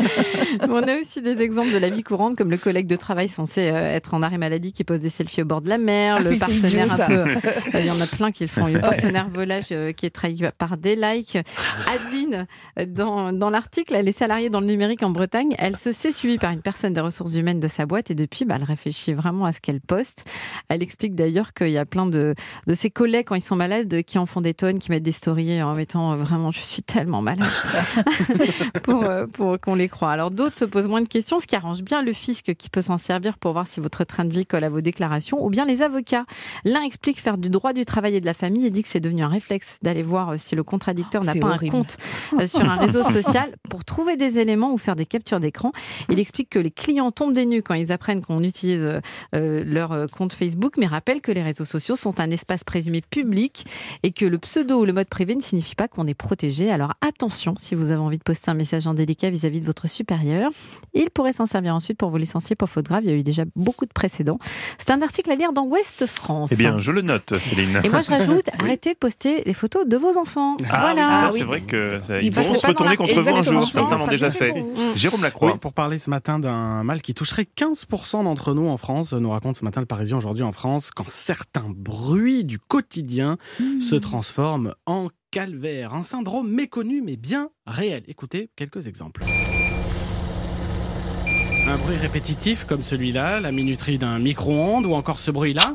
On a aussi des exemples de la vie courante, comme le collègue de travail censé euh, être en arrêt maladie qui pose des selfies au bord de la mer, Ah le oui, c'est partenaire idiot, ça. un peu. euh, Il y en a plein qui le font. Le partenaire volage euh, qui est trahi par des likes. Adeline, euh, dans, dans l'article, elle est salariée dans le numérique en Bretagne. Elle se sait suivie par une personne des ressources humaines de sa boîte et depuis, bah, elle réfléchit vraiment à ce qu'elle poste. Elle explique d'ailleurs qu'il y a plein de, de ses collègues, quand ils sont malades, qui en font des tonnes, qui mettent des stories en mettant euh, vraiment « je suis tellement malade » pour, euh, pour qu'on les croie. Alors d'autres se posent moins de questions, ce qui arrange bien le fisc qui peut s'en servir pour voir si votre train de vie colle à vos déclarations, ou bien les avocats. L'un explique faire du droit du travail et de la famille et dit que c'est devenu un réflexe d'aller voir si le contradicteur Oh, n'a c'est pas horrible. un compte euh, sur un réseau social pour trouver des éléments ou faire des captures d'écran. Il explique que les clients tombent des nues quand ils apprennent qu'on utilise euh, euh, leur euh, compte Facebook, mais rappelle que les réseaux sociaux sont un espace présumé public et que le pseudo ou le mode privé ne signifie pas qu'on est protégé. Alors attention, si vous avez envie de poster un message indélicat vis-à-vis de votre supérieur, il pourrait s'en servir ensuite pour vous licencier pour faute grave. Il y a eu déjà beaucoup de précédents. C'est un article à lire dans Ouest France. eh bien, je le note, Céline. Et moi, je rajoute, arrêtez de poster des photos de vos enfants. Ah voilà. oui, ça, Ah c'est oui. vrai que ça- Il ils pourront passait se pas dans retourner la- contre vous un Exactement, jour. ça, Certains ça l'ont déjà sera fait. bien pour vous. Jérôme Lacroix. Oui, pour parler ce matin d'un mal qui toucherait quinze pour cent d'entre nous en France, nous raconte ce matin le Parisien aujourd'hui en France, quand certains bruits du quotidien Mmh. se transforment en calvaire. Un syndrome méconnu mais bien réel. Écoutez quelques exemples. Un bruit répétitif comme celui-là, la minuterie d'un micro-ondes ou encore ce bruit-là.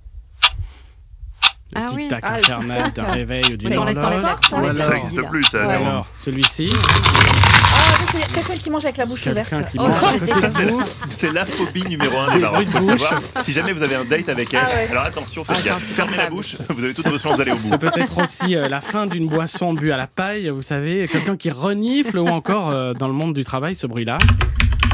Le Ah oui. tic-tac Ah, le infernal tic-tac. d'un réveil d'une C'est dans les- dans les horloge. portes, ça, Ou les alors- Ça n'existe plus, ça. ou Jérôme. alors celui-ci. Ah, c'est quelqu'un qui mange avec la bouche ouverte. Quelqu'un qui Oh, mange à je côté de Ça, déteste c'est, ça. c'est la phobie numéro un des Des parents. bruits de Faut bouche. savoir, si jamais vous avez un date avec elle, Ah ouais. alors attention, faites Ah, gaffe. c'est Fermez la insupportable. bouche, vous avez toutes vos chances d'aller au bout. C'est peut-être aussi euh, la fin d'une boisson bue à la paille, vous savez, quelqu'un qui renifle ou encore euh, dans le monde du travail ce bruit-là.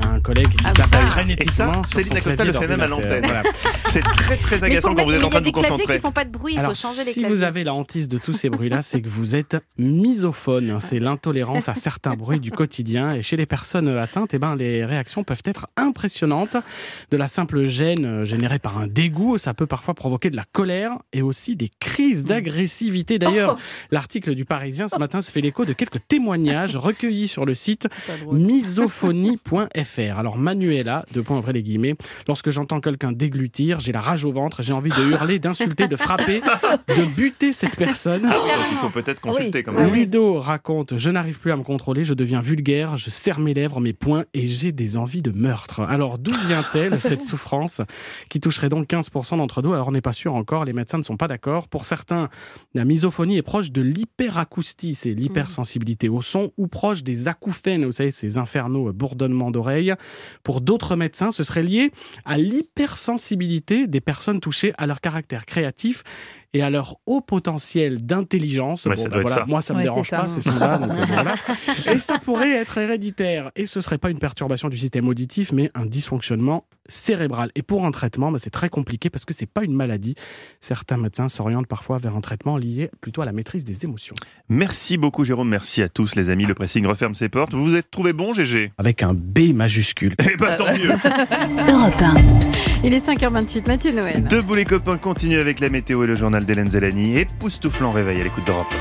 un collègue qui Ah, tape ça. avec Et ça, frénétiquement sur Céline son Acosta clavier le fait même à d'ordinateur. l'antenne. Voilà. C'est très très Mais il agaçant faut quand vous mettre- êtes en mais train de il y a vous des claviers concentrer. qui font pas de bruit, il faut Alors, changer les si claviers. vous avez la hantise de tous ces bruits-là, c'est que vous êtes misophone. C'est l'intolérance à certains bruits du quotidien. Et chez les personnes atteintes, eh ben, les réactions peuvent être impressionnantes. De la simple gêne euh, générée par un dégoût, ça peut parfois provoquer de la colère et aussi des crises d'agressivité. D'ailleurs, l'article du Parisien ce matin se fait l'écho de quelques témoignages recueillis sur le site misophonie point f r. Alors, Manuela, deux points ouvrez les guillemets, lorsque j'entends quelqu'un déglutir, j'ai la rage au ventre, j'ai envie de hurler, d'insulter, de frapper, de buter cette personne. Donc il faut peut-être consulter quand même. Ludo raconte, je n'arrive plus à me contrôler, je deviens vulgaire, je serre mes lèvres, mes poings et j'ai des envies de meurtre. Alors d'où vient-elle cette souffrance qui toucherait donc quinze pour cent d'entre nous? Alors on n'est pas sûr encore, les médecins ne sont pas d'accord. Pour certains, la misophonie est proche de l'hyperacoustie, c'est l'hypersensibilité au son, ou proche des acouphènes, vous savez, ces infernaux bourdonnements d'oreilles. Pour d'autres médecins, ce serait lié à l'hypersensibilité des personnes touchées à leur caractère créatif et à leur haut potentiel d'intelligence. Ouais, ça doit être voilà, ça. moi, ça me Ouais, dérange c'est pas, ça. ces sons-là. donc, euh, voilà. Et ça pourrait être héréditaire. Et ce serait pas une perturbation du système auditif, mais un dysfonctionnement cérébral. Et pour un traitement, bah, c'est très compliqué parce que c'est pas une maladie. Certains médecins s'orientent parfois vers un traitement lié plutôt à la maîtrise des émotions. Merci beaucoup Jérôme, merci à tous les amis. Le pressing referme ses portes. Vous vous êtes trouvé bon, G G? Avec un B majuscule. Eh ben tant mieux. Europe un. Il est cinq heures vingt-huit, Mathieu Noël. Debout les copains, continue avec la météo et le journal d'Hélène Zélani. Époustouflant réveil à l'écoute d'Europe.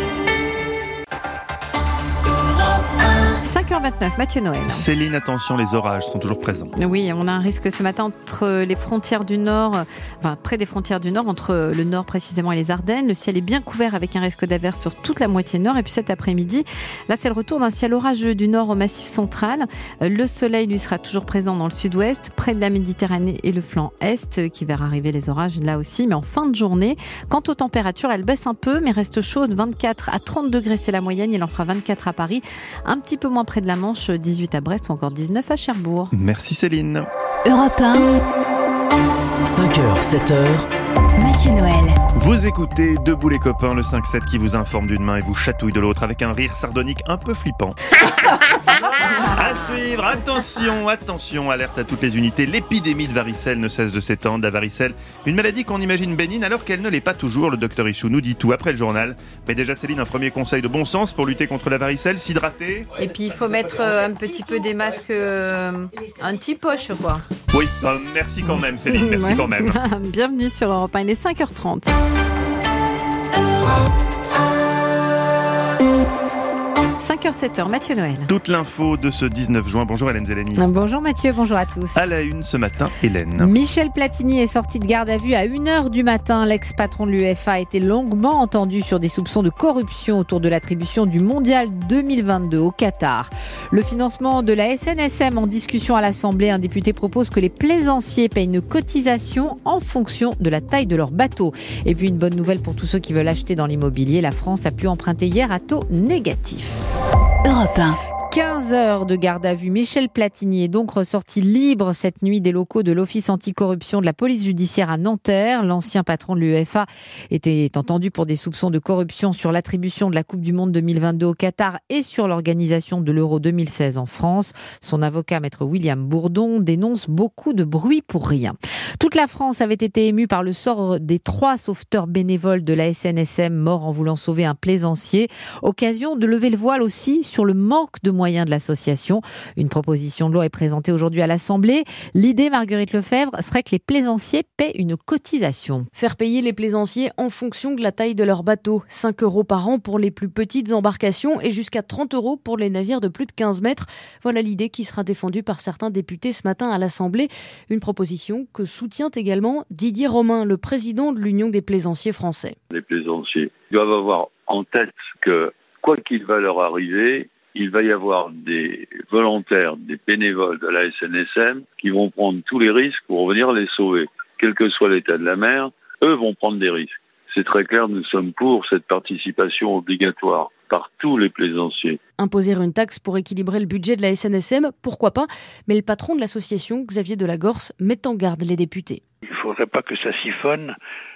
cinq heures vingt-neuf, Mathieu Noël. Céline, attention, les orages sont toujours présents. Oui, on a un risque ce matin entre les frontières du Nord, enfin près des frontières du Nord, entre le Nord précisément et les Ardennes. Le ciel est bien couvert avec un risque d'averse sur toute la moitié Nord. Et puis cet après-midi, là c'est le retour d'un ciel orageux du Nord au Massif central. Le soleil lui sera toujours présent dans le sud-ouest, près de la Méditerranée et le flanc est, qui verra arriver les orages là aussi, mais en fin de journée. Quant aux températures, elles baissent un peu, mais restent chaudes. vingt-quatre à trente degrés, c'est la moyenne. Il en fera vingt-quatre à Paris, un petit peu moins près de la Manche, dix-huit à Brest ou encore dix-neuf à Cherbourg. Merci Céline. Europe un. cinq heures, sept heures. Mathieu Noël. Vous écoutez Debout les copains, le cinq sept qui vous informe d'une main et vous chatouille de l'autre avec un rire sardonique un peu flippant. À suivre, attention, attention, alerte à toutes les unités. L'épidémie de varicelle ne cesse de s'étendre. La varicelle, une maladie qu'on imagine bénigne alors qu'elle ne l'est pas toujours. Le docteur Ichou nous dit tout après le journal. Mais déjà Céline, un premier conseil de bon sens pour lutter contre la varicelle, s'hydrater. Et puis il faut mettre euh, un petit peu des masques euh, anti-poche, quoi. Oui, euh, merci quand même Céline, merci Ouais. quand même. Bienvenue sur Europe un, il est cinq heures trente. cinq heures sept heures, Mathieu Noël. Toute l'info de ce dix-neuf juin. Bonjour Hélène Zélani. Bonjour Mathieu, bonjour à tous. À la une ce matin, Hélène. Michel Platini est sorti de garde à vue à une heure du matin. L'ex-patron de l'UEFA a été longuement entendu sur des soupçons de corruption autour de l'attribution du Mondial deux mille vingt-deux au Qatar. Le financement de la S N S M en discussion à l'Assemblée. Un député propose que les plaisanciers payent une cotisation en fonction de la taille de leur bateau. Et puis une bonne nouvelle pour tous ceux qui veulent acheter dans l'immobilier. La France a pu emprunter hier à taux négatif. Europe un. quinze heures de garde à vue. Michel Platini est donc ressorti libre cette nuit des locaux de l'Office anticorruption de la police judiciaire à Nanterre. L'ancien patron de l'UEFA était entendu pour des soupçons de corruption sur l'attribution de la Coupe du Monde deux mille vingt-deux au Qatar et sur l'organisation de l'Euro deux mille seize en France. Son avocat, maître William Bourdon, dénonce beaucoup de bruit pour rien. Toute la France avait été émue par le sort des trois sauveteurs bénévoles de la S N S M morts en voulant sauver un plaisancier. Occasion de lever le voile aussi sur le manque de moyens de l'association. Une proposition de loi est présentée aujourd'hui à l'Assemblée. L'idée, Marguerite Lefebvre, serait que les plaisanciers paient une cotisation. Faire payer les plaisanciers en fonction de la taille de leur bateau. cinq euros par an pour les plus petites embarcations et jusqu'à trente euros pour les navires de plus de quinze mètres. Voilà l'idée qui sera défendue par certains députés ce matin à l'Assemblée. Une proposition que soutient également Didier Romain, le président de l'Union des plaisanciers français. Les plaisanciers doivent avoir en tête que, quoi qu'il va leur arriver, il va y avoir des volontaires, des bénévoles de la S N S M qui vont prendre tous les risques pour venir les sauver. Quel que soit l'état de la mer, eux vont prendre des risques. C'est très clair, nous sommes pour cette participation obligatoire par tous les plaisanciers. Imposer une taxe pour équilibrer le budget de la S N S M, pourquoi pas? Mais le patron de l'association, Xavier Delagorce, met en garde les députés. Il ne faudrait pas que ça siphonne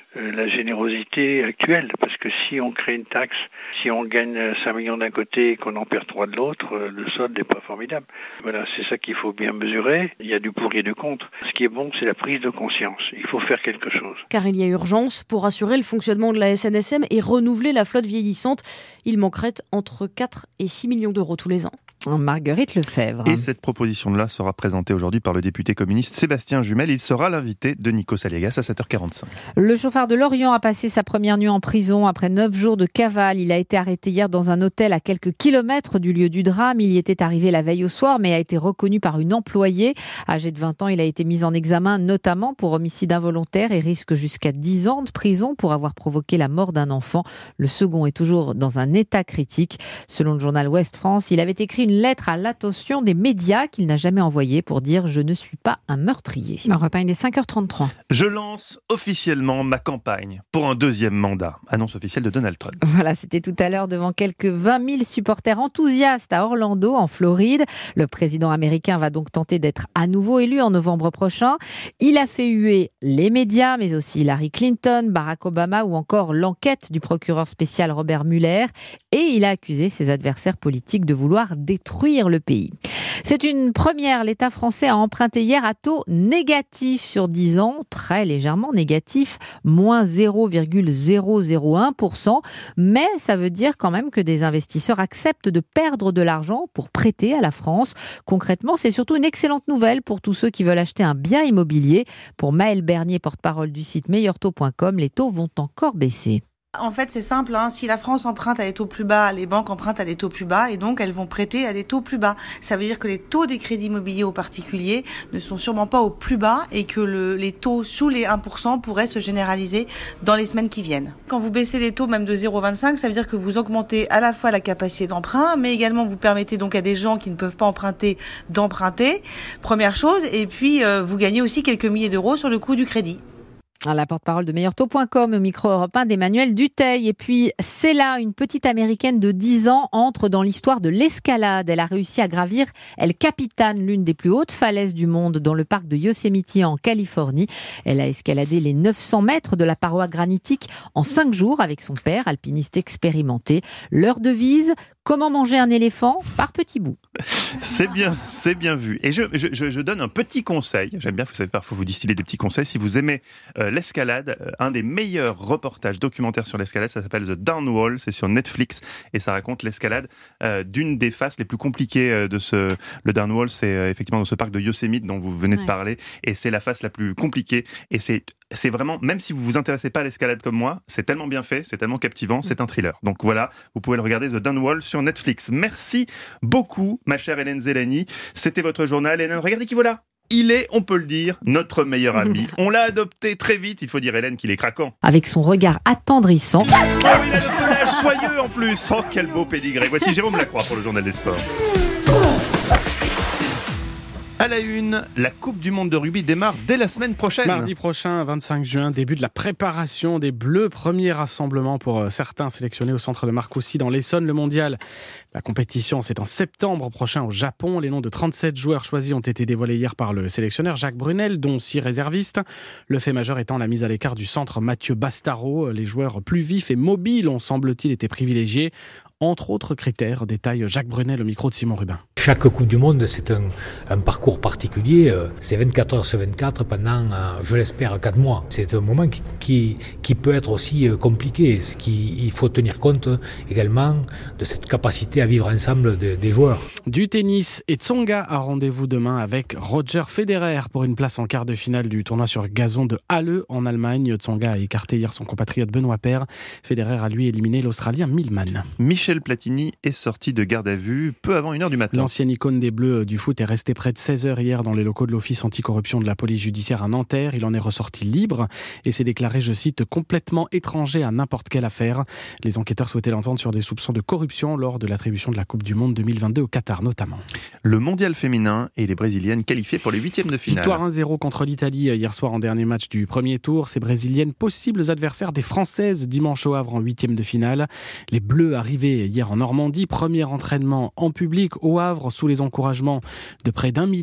euh, la générosité actuelle. Parce que si on crée une taxe, si on gagne cinq millions d'un côté et qu'on en perd trois de l'autre, euh, le solde n'est pas formidable. Voilà, c'est ça qu'il faut bien mesurer. Il y a du pour et du contre. Ce qui est bon, c'est la prise de conscience. Il faut faire quelque chose. Car il y a urgence pour assurer le fonctionnement de la S N S M et renouveler la flotte vieillissante. Il manquerait entre quatre et six millions d'euros tous les ans. Marguerite Lefebvre. Et cette proposition de loi sera présentée aujourd'hui par le député communiste Sébastien Jumel. Il sera l'invité de Nikos Aliagas à sept heures quarante-cinq. Le chauffard de Lorient a passé sa première nuit en prison après neuf jours de cavale. Il a été arrêté hier dans un hôtel à quelques kilomètres du lieu du drame. Il y était arrivé la veille au soir, mais a été reconnu par une employée. Âgé de vingt ans, il a été mis en examen notamment pour homicide involontaire et risque jusqu'à dix ans de prison pour avoir provoqué la mort d'un enfant. Le second est toujours dans un état critique. Selon le journal Ouest France, il avait écrit une lettre à l'attention des médias qu'il n'a jamais envoyée pour dire « Je ne suis pas un meurtrier ». Europe un, il est cinq heures trente-trois. Je lance officiellement ma campagne pour un deuxième mandat. Annonce officielle de Donald Trump. Voilà, c'était tout à l'heure devant quelques vingt mille supporters enthousiastes à Orlando, en Floride. Le président américain va donc tenter d'être à nouveau élu en novembre prochain. Il a fait huer les médias, mais aussi Hillary Clinton, Barack Obama ou encore l'enquête du procureur spécial Robert Mueller. Et il a accusé ses adversaires politiques de vouloir détruire le pays. C'est une première. L'État français a emprunté hier à taux négatif sur dix ans, très légèrement négatif, moins zéro virgule zéro zéro un pour cent. Mais ça veut dire quand même que des investisseurs acceptent de perdre de l'argent pour prêter à la France. Concrètement, c'est surtout une excellente nouvelle pour tous ceux qui veulent acheter un bien immobilier. Pour Maëlle Bernier, porte-parole du site meilleur taux point com, les taux vont encore baisser. En fait, c'est simple, hein. Si la France emprunte à des taux plus bas, les banques empruntent à des taux plus bas et donc elles vont prêter à des taux plus bas. Ça veut dire que les taux des crédits immobiliers aux particuliers ne sont sûrement pas au plus bas et que le, les taux sous les un pour cent pourraient se généraliser dans les semaines qui viennent. Quand vous baissez les taux même de zéro virgule vingt-cinq, ça veut dire que vous augmentez à la fois la capacité d'emprunt, mais également vous permettez donc à des gens qui ne peuvent pas emprunter d'emprunter, première chose, et puis euh, vous gagnez aussi quelques milliers d'euros sur le coût du crédit. La porte-parole de meilleur taux point com au micro Europe un d'Emmanuel Dutheil. Et puis, c'est là, une petite américaine de dix ans entre dans l'histoire de l'escalade. Elle a réussi à gravir El Capitan, l'une des plus hautes falaises du monde, dans le parc de Yosemite en Californie. Elle a escaladé les neuf cents mètres de la paroi granitique en cinq jours avec son père, alpiniste expérimenté. Leur devise: comment manger un éléphant par petits bouts. C'est bien, c'est bien vu. Et je, je, je donne un petit conseil. J'aime bien, vous savez, parfois vous distiller des petits conseils. Si vous aimez euh, l'escalade, euh, un des meilleurs reportages documentaires sur l'escalade, ça s'appelle The Downwall, c'est sur Netflix et ça raconte l'escalade euh, d'une des faces les plus compliquées euh, de ce. Le Downwall, c'est euh, effectivement dans ce parc de Yosemite dont vous venez ouais. de parler, et c'est la face la plus compliquée. Et c'est c'est vraiment, même si vous vous intéressez pas à l'escalade comme moi, c'est tellement bien fait, c'est tellement captivant, c'est un thriller. Donc voilà, vous pouvez le regarder, The Downwall sur Netflix. Merci beaucoup, ma chère Hélène Zélani. C'était votre journal. Hélène, regardez qui voilà. Il est, on peut le dire, notre meilleur ami. On l'a adopté très vite. Il faut dire, Hélène, qu'il est craquant. Avec son regard attendrissant. Oh, il a le pelage soyeux en plus. Oh, quel beau pédigré. Voici Jérôme Lacroix pour le journal des sports. À la une, la Coupe du Monde de rugby démarre dès la semaine prochaine. Mardi prochain, vingt-cinq juin, début de la préparation des Bleus. Premier rassemblement pour certains sélectionnés au centre de Marcoussis dans l'Essonne. Le mondial, la compétition, c'est en septembre prochain au Japon. Les noms de trente-sept joueurs choisis ont été dévoilés hier par le sélectionneur Jacques Brunel, dont six réservistes. Le fait majeur étant la mise à l'écart du centre Mathieu Bastaro. Les joueurs plus vifs et mobiles ont, semble-t-il, été privilégiés. Entre autres critères, détaille Jacques Brunel au micro de Simon Rubin. Chaque Coupe du Monde, c'est un, un parcours particulier. C'est vingt-quatre heures sur vingt-quatre pendant, je l'espère, quatre mois. C'est un moment qui, qui, qui peut être aussi compliqué. Ce qui, il faut tenir compte également de cette capacité à vivre ensemble de, des joueurs. Du tennis, et Tsonga a rendez-vous demain avec Roger Federer pour une place en quart de finale du tournoi sur gazon de Halle en Allemagne. Tsonga a écarté hier son compatriote Benoît Paire. Federer a lui éliminé l'Australien Millman. Michel Platini est sorti de garde à vue peu avant une heure du matin. L'ancienne icône des Bleus du foot est resté près de seize heures hier dans les locaux de l'Office anticorruption de la police judiciaire à Nanterre. Il en est ressorti libre et s'est déclaré, je cite, complètement étranger à n'importe quelle affaire. Les enquêteurs souhaitaient l'entendre sur des soupçons de corruption lors de l'attribution de la Coupe du Monde deux mille vingt-deux au Qatar notamment. Le mondial féminin et les Brésiliennes qualifiées pour les huitièmes de finale. Victoire un zéro contre l'Italie hier soir en dernier match du premier tour. Ces Brésiliennes, possibles adversaires des Françaises dimanche au Havre en huitièmes de finale. Les Bleus arrivés hier en Normandie. Premier entraînement en public au Havre sous les encouragements de près d'un millier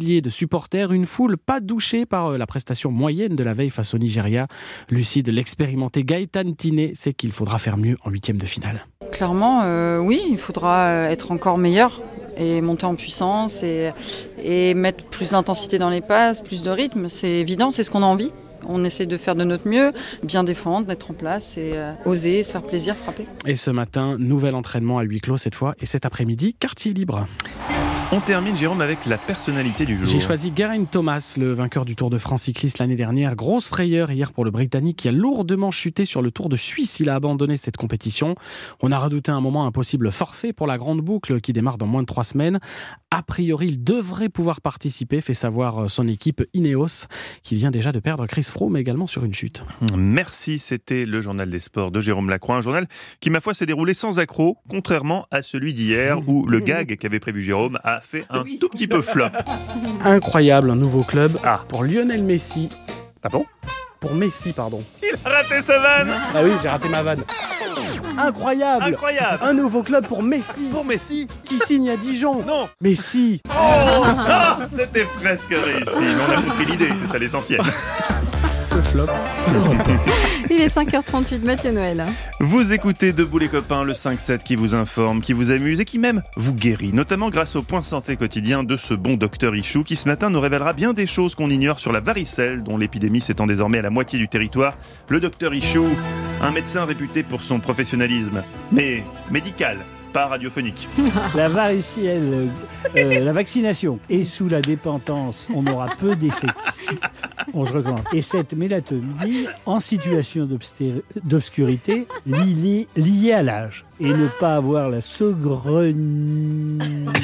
milliers de supporters, une foule pas douchée par la prestation moyenne de la veille face au Nigeria. Lucide, l'expérimenté Gaëtan Tiné sait qu'il faudra faire mieux en huitième de finale. Clairement, euh, oui, il faudra être encore meilleur et monter en puissance et, et mettre plus d'intensité dans les passes, plus de rythme. C'est évident, c'est ce qu'on a envie. On essaie de faire de notre mieux, bien défendre, d'être en place et euh, oser, se faire plaisir, frapper. Et ce matin, nouvel entraînement à huis clos cette fois. Et cet après-midi, quartier libre. On termine, Jérôme, avec la personnalité du jour. J'ai choisi Geraint Thomas, le vainqueur du Tour de France cycliste l'année dernière. Grosse frayeur hier pour le Britannique qui a lourdement chuté sur le Tour de Suisse. Il a abandonné cette compétition. On a redouté un moment un possible forfait pour la grande boucle qui démarre dans moins de trois semaines. A priori, il devrait pouvoir participer, fait savoir son équipe Ineos, qui vient déjà de perdre Chris Froome, mais également sur une chute. Merci, c'était le journal des sports de Jérôme Lacroix, un journal qui, ma foi, s'est déroulé sans accroc, contrairement à celui d'hier, où le gag qu'avait prévu Jérôme a fait un tout petit peu flop. Incroyable, un nouveau club ah. pour Lionel Messi. Ah bon ? Pour Messi, pardon. Il a raté sa vanne. Ah oui, j'ai raté ma vanne. Incroyable. Incroyable. Un nouveau club pour Messi. Pour Messi. Qui signe à Dijon. Non. Messi. Oh, ah, c'était presque réussi. Mais on a compris l'idée, c'est ça l'essentiel. Ce flop. Il est cinq heures trente-huit, Mathieu Noël. Vous écoutez Debout les copains, le cinq sept qui vous informe, qui vous amuse et qui même vous guérit, notamment grâce au point santé quotidien de ce bon docteur Ichou qui ce matin nous révélera bien des choses qu'on ignore sur la varicelle dont l'épidémie s'étend désormais à la moitié du territoire. Le docteur Ichou, un médecin réputé pour son professionnalisme, mais médical, pas radiophonique. La varicelle, euh, la vaccination est sous la dépendance, on aura peu d'effets. Bon, je recommence. Et cette mélatonine en situation d'obsté- d'obscurité liée, liée à l'âge. Et ne pas avoir la saugrenne.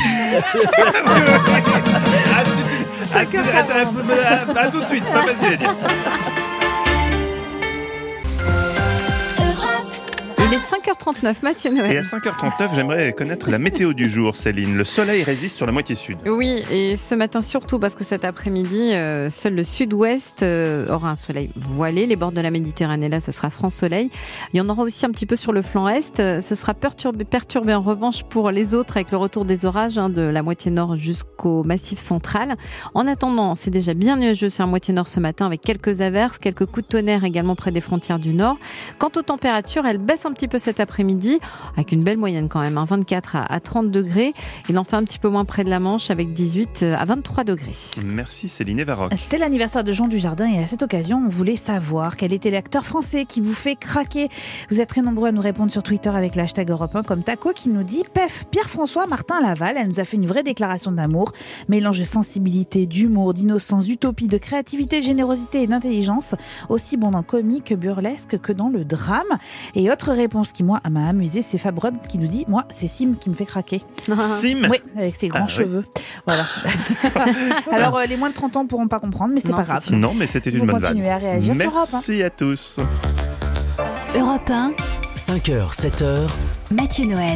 À tout de suite, c'est pas facile à dire. Il est cinq heures trente-neuf, Mathieu Noël. Et à cinq heures trente-neuf, j'aimerais connaître la météo du jour, Céline. Le soleil résiste sur la moitié sud. Oui, et ce matin surtout parce que cet après-midi, euh, seul le sud-ouest euh, aura un soleil voilé. Les bords de la Méditerranée, là, ce sera franc soleil. Il y en aura aussi un petit peu sur le flanc est. Ce sera perturbé, perturbé en revanche pour les autres avec le retour des orages hein, de la moitié nord jusqu'au massif central. En attendant, c'est déjà bien nuageux sur la moitié nord ce matin avec quelques averses, quelques coups de tonnerre également près des frontières du nord. Quant aux températures, elles baissent un petit peu cet après-midi, avec une belle moyenne quand même, hein, vingt-quatre à trente degrés. Il en fait un petit peu moins près de la Manche, avec dix-huit à vingt-trois degrés. Merci Céline Evaroc. C'est l'anniversaire de Jean Dujardin et à cette occasion, on voulait savoir quel était l'acteur français qui vous fait craquer. Vous êtes très nombreux à nous répondre sur Twitter avec le hashtag Europe un, comme Taco qui nous dit « Pef, Pierre-François Martin Laval, elle nous a fait une vraie déclaration d'amour. Mélange de sensibilité, d'humour, d'innocence, d'utopie, de créativité, de générosité et d'intelligence. Aussi bon dans le comique burlesque que dans le drame. » Et autre réponse qui, moi, m'a amusé, c'est Fab Rob qui nous dit « Moi, c'est Sim qui me fait craquer. » Sim ? Oui, avec ses grands ah, cheveux. Oui. Voilà. Alors, euh, les moins de trente ans ne pourront pas comprendre, mais c'est non, pas c'est grave. sûr. Non, mais c'était une Vous bonne vanne. continuez à réagir Merci sur Europe. Merci à tous. Europe un, cinq heures, sept heures. Mathieu Noël.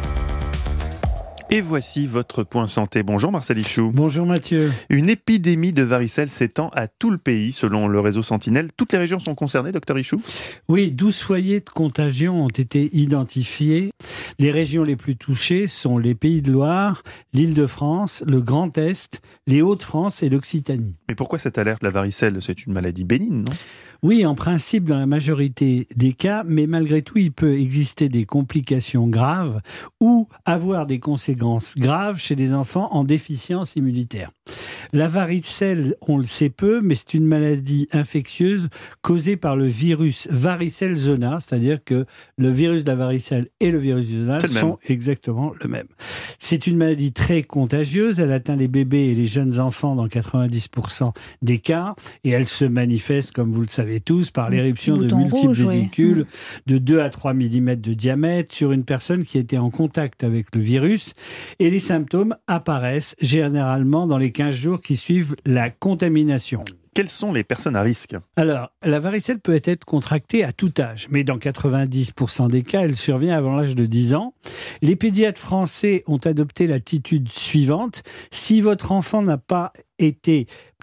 Et voici votre point santé. Bonjour Marcel Ichou. Bonjour Mathieu. Une épidémie de varicelle s'étend à tout le pays selon le réseau Sentinelle. Toutes les régions sont concernées, docteur Ichou ? Oui, douze foyers de contagion ont été identifiés. Les régions les plus touchées sont les Pays de Loire, l'Île-de-France, le Grand Est, les Hauts-de-France et l'Occitanie. Mais pourquoi cette alerte ? La varicelle, c'est une maladie bénigne, non ? Oui, en principe, dans la majorité des cas, mais malgré tout, il peut exister des complications graves ou avoir des conséquences graves chez des enfants en déficience immunitaire. La varicelle, on le sait peu, mais c'est une maladie infectieuse causée par le virus varicelle zoster, c'est-à-dire que le virus de la varicelle et le virus du zoster sont exactement le même. C'est une maladie très contagieuse, elle atteint les bébés et les jeunes enfants dans quatre-vingt-dix pour cent des cas, et elle se manifeste, comme vous le savez tous, par l'éruption de multiples rouge, vésicules ouais. de deux à trois millimètres de diamètre sur une personne qui était en contact avec le virus, et les symptômes apparaissent généralement dans les quinze jours qui suivent la contamination. Quelles sont les personnes à risque ? Alors, la varicelle peut être contractée à tout âge, mais dans quatre-vingt-dix pour cent des cas, elle survient avant l'âge de dix ans. Les pédiatres français ont adopté l'attitude suivante. Si votre enfant n'a pas été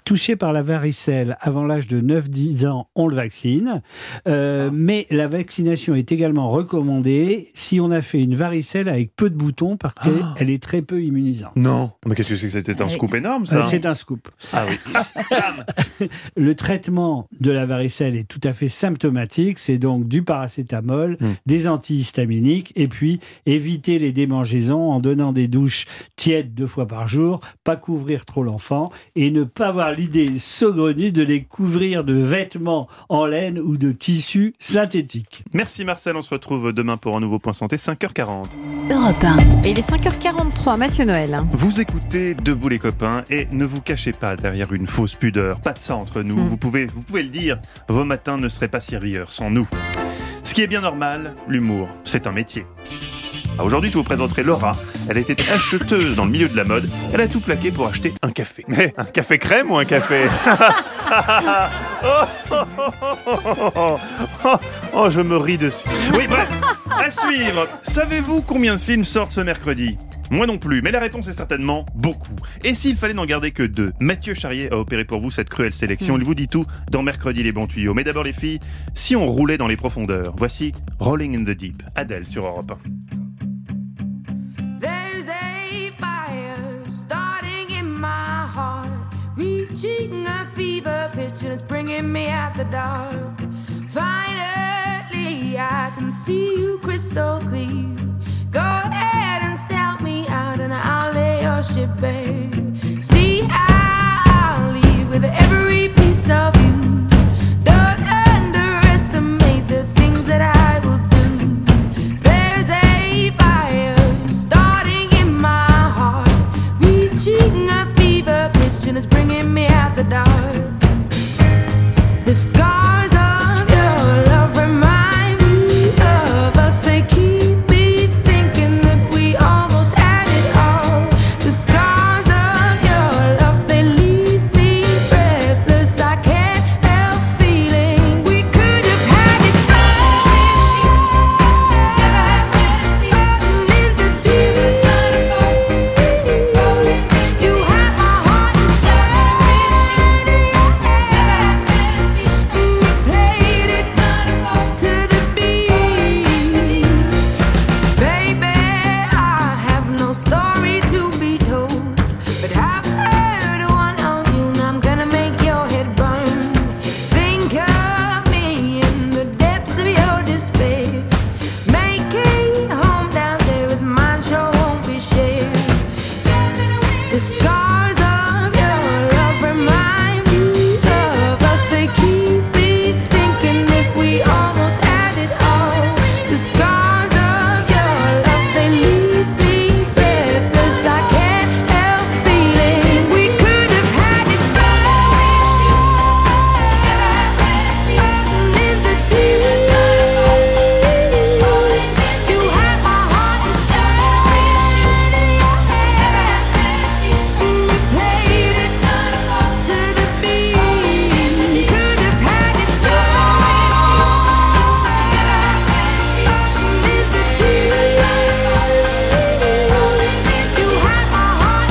touché par la varicelle avant l'âge de neuf dix ans, on le vaccine. Euh, mais la vaccination est également recommandée si on a fait une varicelle avec peu de boutons parce qu'elle Ah. elle est très peu immunisante. Non. Mais qu'est-ce que c'est que c'était un scoop énorme, ça? Euh, C'est un scoop. Ah oui. Le traitement de la varicelle est tout à fait symptomatique. C'est donc du paracétamol, mm. des antihistaminiques et puis éviter les démangeaisons en donnant des douches tièdes deux fois par jour, pas couvrir trop l'enfant et ne pas avoir l'idée saugrenue de les couvrir de vêtements en laine ou de tissus synthétiques. Merci Marcel, on se retrouve demain pour un nouveau Point Santé, cinq heures quarante. Europe un. Et il est cinq heures quarante-trois, Mathieu Noël. Vous écoutez Debout les copains et ne vous cachez pas derrière une fausse pudeur. Pas de ça entre nous, Mm. vous, pouvez, vous pouvez le dire, vos matins ne seraient pas si rieurs sans nous. Ce qui est bien normal, l'humour, c'est un métier. Ah, aujourd'hui, je vous présenterai Laura. Elle était acheteuse dans le milieu de la mode. Elle a tout plaqué pour acheter un café. Mais un café crème ou un café oh, oh, oh, oh, oh, oh, oh, je me ris dessus. Oui, bref, à suivre. Savez-vous combien de films sortent ce mercredi ? Moi non plus, mais la réponse est certainement beaucoup. Et s'il fallait n'en garder que deux ? Mathieu Charrier a opéré pour vous cette cruelle sélection. Il vous dit tout dans Mercredi les bons tuyaux. Mais d'abord les filles, si on roulait dans les profondeurs, voici Rolling in the Deep, Adèle sur Europe un. There's a fire starting in my heart, reaching a fever pitch and it's bringing me out the dark. Finally, I can see you crystal clear. Go ahead and sell me out and I'll lay your ship bare. See, I'll leave with every piece of you. Don't underestimate the things that I will do. There's a fire starting in my heart, reaching a fever pitch and it's bringing me out the dark. The scars of your love remind me of us. They keep me thinking that we almost had it all. The scars of your love, they leave me breathless. I can't help feeling we could have had it The scars of your love remind me of us. They keep me thinking that we almost had it all. The scars of your love, they leave me breathless. I can't help feeling we could have had it all. In the deep, you had my heart inside. You played it to the beat. Could have had it all. In the deep, you had my heart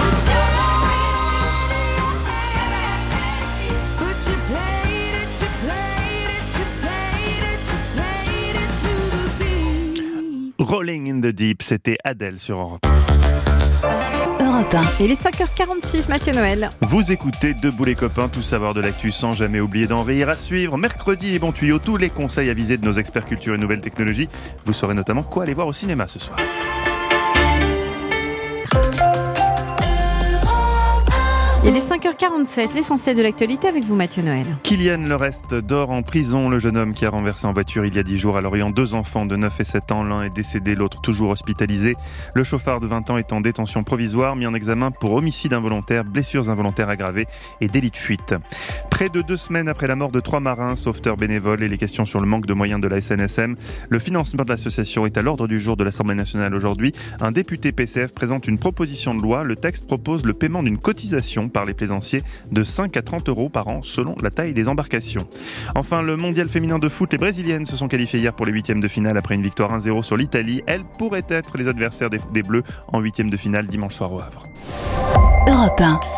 inside. But you played it, you played it, you played it, you played it to the beat. Rolling in the Deep, c'était Adèle sur Europe. Europe un. Il est cinq heures quarante-six, Mathieu Noël. Vous écoutez Debout les copains, tout savoir de l'actu sans jamais oublier d'en rire. À suivre, mercredi les bons tuyaux, tous les conseils avisés de nos experts culture et nouvelles technologies. Vous saurez notamment quoi aller voir au cinéma ce soir. Il est cinq heures quarante-sept, l'essentiel de l'actualité avec vous, Mathieu Noël. Kylian Le Reste dort en prison. Le jeune homme qui a renversé en voiture il y a dix jours à Lorient deux enfants de neuf et sept ans. L'un est décédé, l'autre toujours hospitalisé. Le chauffard de vingt ans est en détention provisoire, mis en examen pour homicide involontaire, blessures involontaires aggravées et délit de fuite. Près de deux semaines après la mort de trois marins, sauveteurs bénévoles et les questions sur le manque de moyens de la S N S M, le financement de l'association est à l'ordre du jour de l'Assemblée nationale aujourd'hui. Un député P C F présente une proposition de loi. Le texte propose le paiement d'une cotisation par les plaisanciers de cinq à trente euros par an selon la taille des embarcations. Enfin, le mondial féminin de foot, les Brésiliennes se sont qualifiées hier pour les huitièmes de finale après une victoire un zéro sur l'Italie. Elles pourraient être les adversaires des, des Bleus en huitièmes de finale dimanche soir au Havre. Europe un.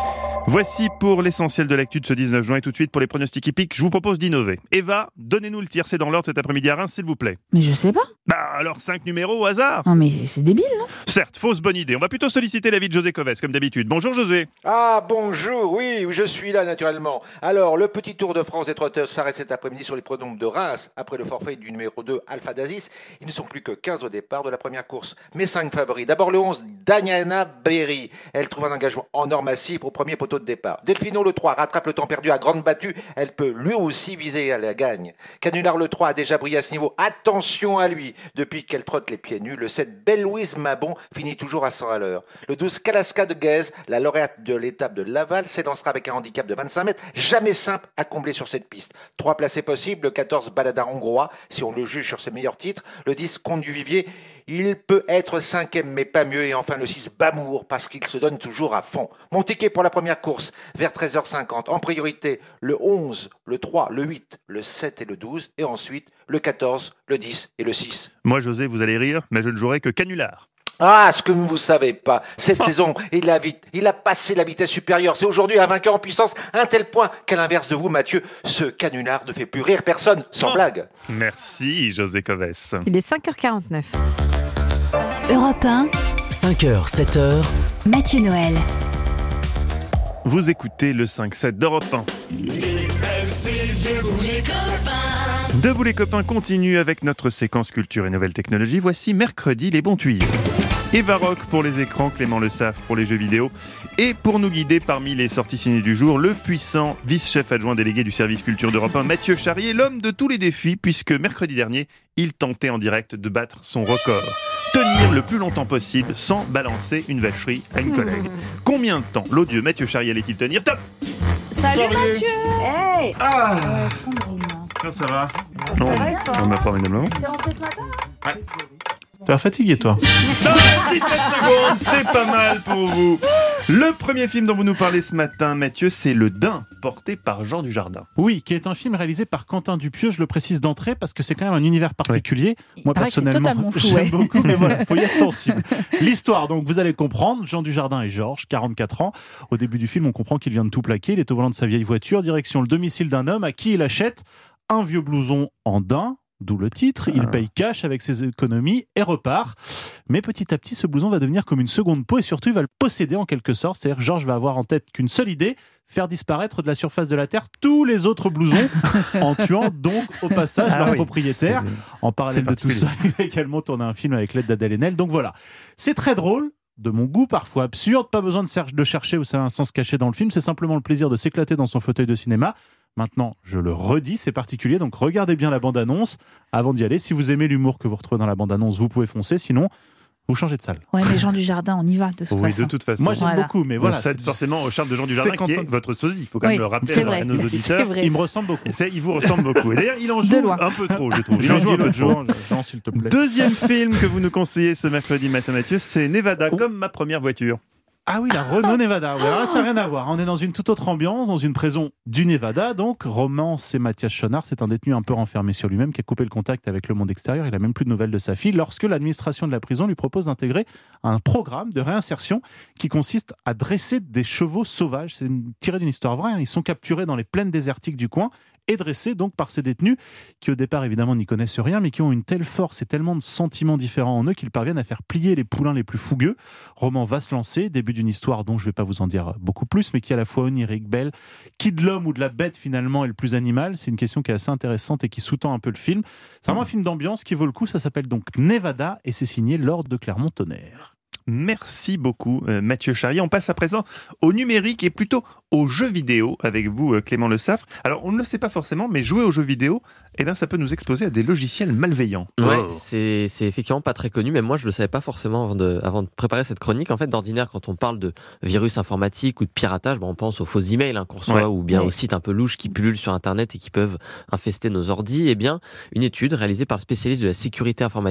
Voici pour l'essentiel de l'actu de ce dix-neuf juin et tout de suite pour les pronostics hippiques, je vous propose d'innover. Eva, donnez-nous le tiercé dans l'ordre cet après-midi à Reims, s'il vous plaît. Mais je sais pas. Bah alors cinq numéros au hasard. Non mais c'est débile, non? Certes, fausse bonne idée. On va plutôt solliciter l'avis de José Coves, comme d'habitude. Bonjour José. Ah bonjour, oui, je suis là naturellement. Alors, le petit Tour de France des trotteurs s'arrête cet après-midi sur les pronoms de Reims. Après le forfait du numéro deux, Alpha Dasis, ils ne sont plus que quinze au départ de la première course. Mes cinq favoris. D'abord le onze, Diana Berry. Elle trouve un engagement en or massif au premier poteau de départ. Delphino le trois rattrape le temps perdu à grande battue. Elle peut lui aussi viser à la gagne. Canular le trois a déjà brillé à ce niveau. Attention à lui. Depuis qu'elle trotte les pieds nus, le sept, Belle-Louise Mabon finit toujours à cent à l'heure. Le douze, Kalaska de Guèze, la lauréate de l'étape de Laval, s'élancera avec un handicap de vingt-cinq mètres. Jamais simple à combler sur cette piste. Trois placés possibles. Le quatorze, Baladin hongrois, si on le juge sur ses meilleurs titres. Le dix, Comte du Vivier. Il peut être cinquième, mais pas mieux. Et enfin le six, Bamour, parce qu'il se donne toujours à fond. Mon ticket pour la première course, vers treize heures cinquante. En priorité, le onze, le trois, le huit, le sept et le douze. Et ensuite, le quatorze, le dix et le six. Moi, José, vous allez rire, mais je ne jouerai que Canular. Ah, ce que vous ne savez pas, cette saison, il a, vite, il a passé la vitesse supérieure. C'est aujourd'hui un vainqueur en puissance, à un tel point qu'à l'inverse de vous, Mathieu, ce Canular ne fait plus rire personne, sans oh. blague. Merci, José Coves. Il est cinq heures quarante-neuf. Europe un. cinq heures, sept heures. Mathieu Noël. Vous écoutez le cinq sept d'Europe un. Debout les copains. Debout les copains continue avec notre séquence culture et nouvelles technologies. Voici mercredi les bons tuyaux. Eva Rock pour les écrans, Clément Le Saff pour les jeux vidéo. Et pour nous guider parmi les sorties ciné du jour, le puissant vice-chef adjoint délégué du service culture d'Europe un, Mathieu Charrier, l'homme de tous les défis, puisque mercredi dernier, il tentait en direct de battre son record. Tenir le plus longtemps possible sans balancer une vacherie à une collègue. Combien de temps l'odieux Mathieu Charrier allait-il tenir? Top! Salut Charrier. Mathieu. Hey. Ah euh, Sandrine. Ça, ça va? Ça Non, va et toi? on m'a formidablement. T'es rentré ce matin? Ouais. T'as l'air fatigué, toi. Non, dix-sept secondes, c'est pas mal pour vous. Le premier film dont vous nous parlez ce matin, Mathieu, c'est Le Daim, porté par Jean Dujardin. Oui, qui est un film réalisé par Quentin Dupieux, je le précise d'entrée, parce que c'est quand même un univers particulier. Oui. Moi, il personnellement, fou, j'aime ouais. beaucoup, mais voilà, il faut y être sensible. L'histoire, donc, vous allez comprendre, Jean Dujardin et Georges, quarante-quatre ans. Au début du film, on comprend qu'il vient de tout plaquer. Il est au volant de sa vieille voiture, direction le domicile d'un homme à qui il achète un vieux blouson en daim. D'où le titre, il paye cash avec ses économies et repart. Mais petit à petit, ce blouson va devenir comme une seconde peau et surtout, il va le posséder en quelque sorte. C'est-à-dire que Georges va avoir en tête qu'une seule idée, faire disparaître de la surface de la Terre tous les autres blousons en tuant donc au passage ah leur oui, propriétaire. En parallèle de tout ça, il va également tourner un film avec l'aide d'Adèle Haenel. Donc voilà, c'est très drôle. De mon goût, parfois absurde, pas besoin de, cer- de chercher où ça a un sens caché dans le film, c'est simplement le plaisir de s'éclater dans son fauteuil de cinéma. Maintenant, je le redis, c'est particulier, donc regardez bien la bande-annonce avant d'y aller. Si vous aimez l'humour que vous retrouvez dans la bande-annonce, vous pouvez foncer, sinon vous changez de salle. Ouais, mais Jean Dujardin, on y va de toute oui, façon. de toute façon. Moi, j'aime voilà. beaucoup, mais voilà. C'est forcément au charme de Jean Dujardin qui est votre sosie. Il faut quand oui, même le rappeler c'est à, vrai, à nos auditeurs. c'est vrai. Il me ressemble beaucoup. C'est, il vous ressemble beaucoup. Et d'ailleurs, il en joue un peu trop, je trouve. Il en joue un peu trop. Jean, s'il te plaît. Deuxième film que vous nous conseillez ce mercredi matin, Mathieu, c'est Nevada, oh. comme ma première voiture. Ah oui, la Renault Nevada. Alors là, ça n'a rien à voir. On est dans une toute autre ambiance, dans une prison du Nevada. Donc, Roman, c'est Mathias Schonard. C'est un détenu un peu renfermé sur lui-même qui a coupé le contact avec le monde extérieur. Il n'a même plus de nouvelles de sa fille. Lorsque l'administration de la prison lui propose d'intégrer un programme de réinsertion qui consiste à dresser des chevaux sauvages. C'est une, tiré d'une histoire vraie. Hein. Ils sont capturés dans les plaines désertiques du coin et dressés donc par ces détenus qui au départ évidemment n'y connaissent rien mais qui ont une telle force et tellement de sentiments différents en eux qu'ils parviennent à faire plier les poulains les plus fougueux. Roman va se lancer, début d'une histoire dont je ne vais pas vous en dire beaucoup plus mais qui est à la fois onirique, belle, qui de l'homme ou de la bête finalement est le plus animal. C'est une question qui est assez intéressante et qui sous-tend un peu le film. C'est vraiment un film d'ambiance qui vaut le coup, ça s'appelle donc Nevada et c'est signé Lord de Clermont-Tonnerre. Merci beaucoup euh, Mathieu Charrier. On passe à présent au numérique et plutôt aux jeux vidéo avec vous euh, Clément Le Saff. Alors on ne le sait pas forcément mais jouer aux jeux vidéo, eh bien, ça peut nous exposer à des logiciels malveillants. Ouais, oh. c'est, c'est effectivement pas très connu, même moi je le savais pas forcément avant de, avant de préparer cette chronique. En fait, d'ordinaire, quand on parle de virus informatique ou de piratage, bon, on pense aux faux emails hein, qu'on reçoit ouais. ou bien ouais. aux sites un peu louches qui pullulent sur Internet et qui peuvent infester nos ordis. Eh bien, une étude réalisée par le spécialiste de la sécurité informatique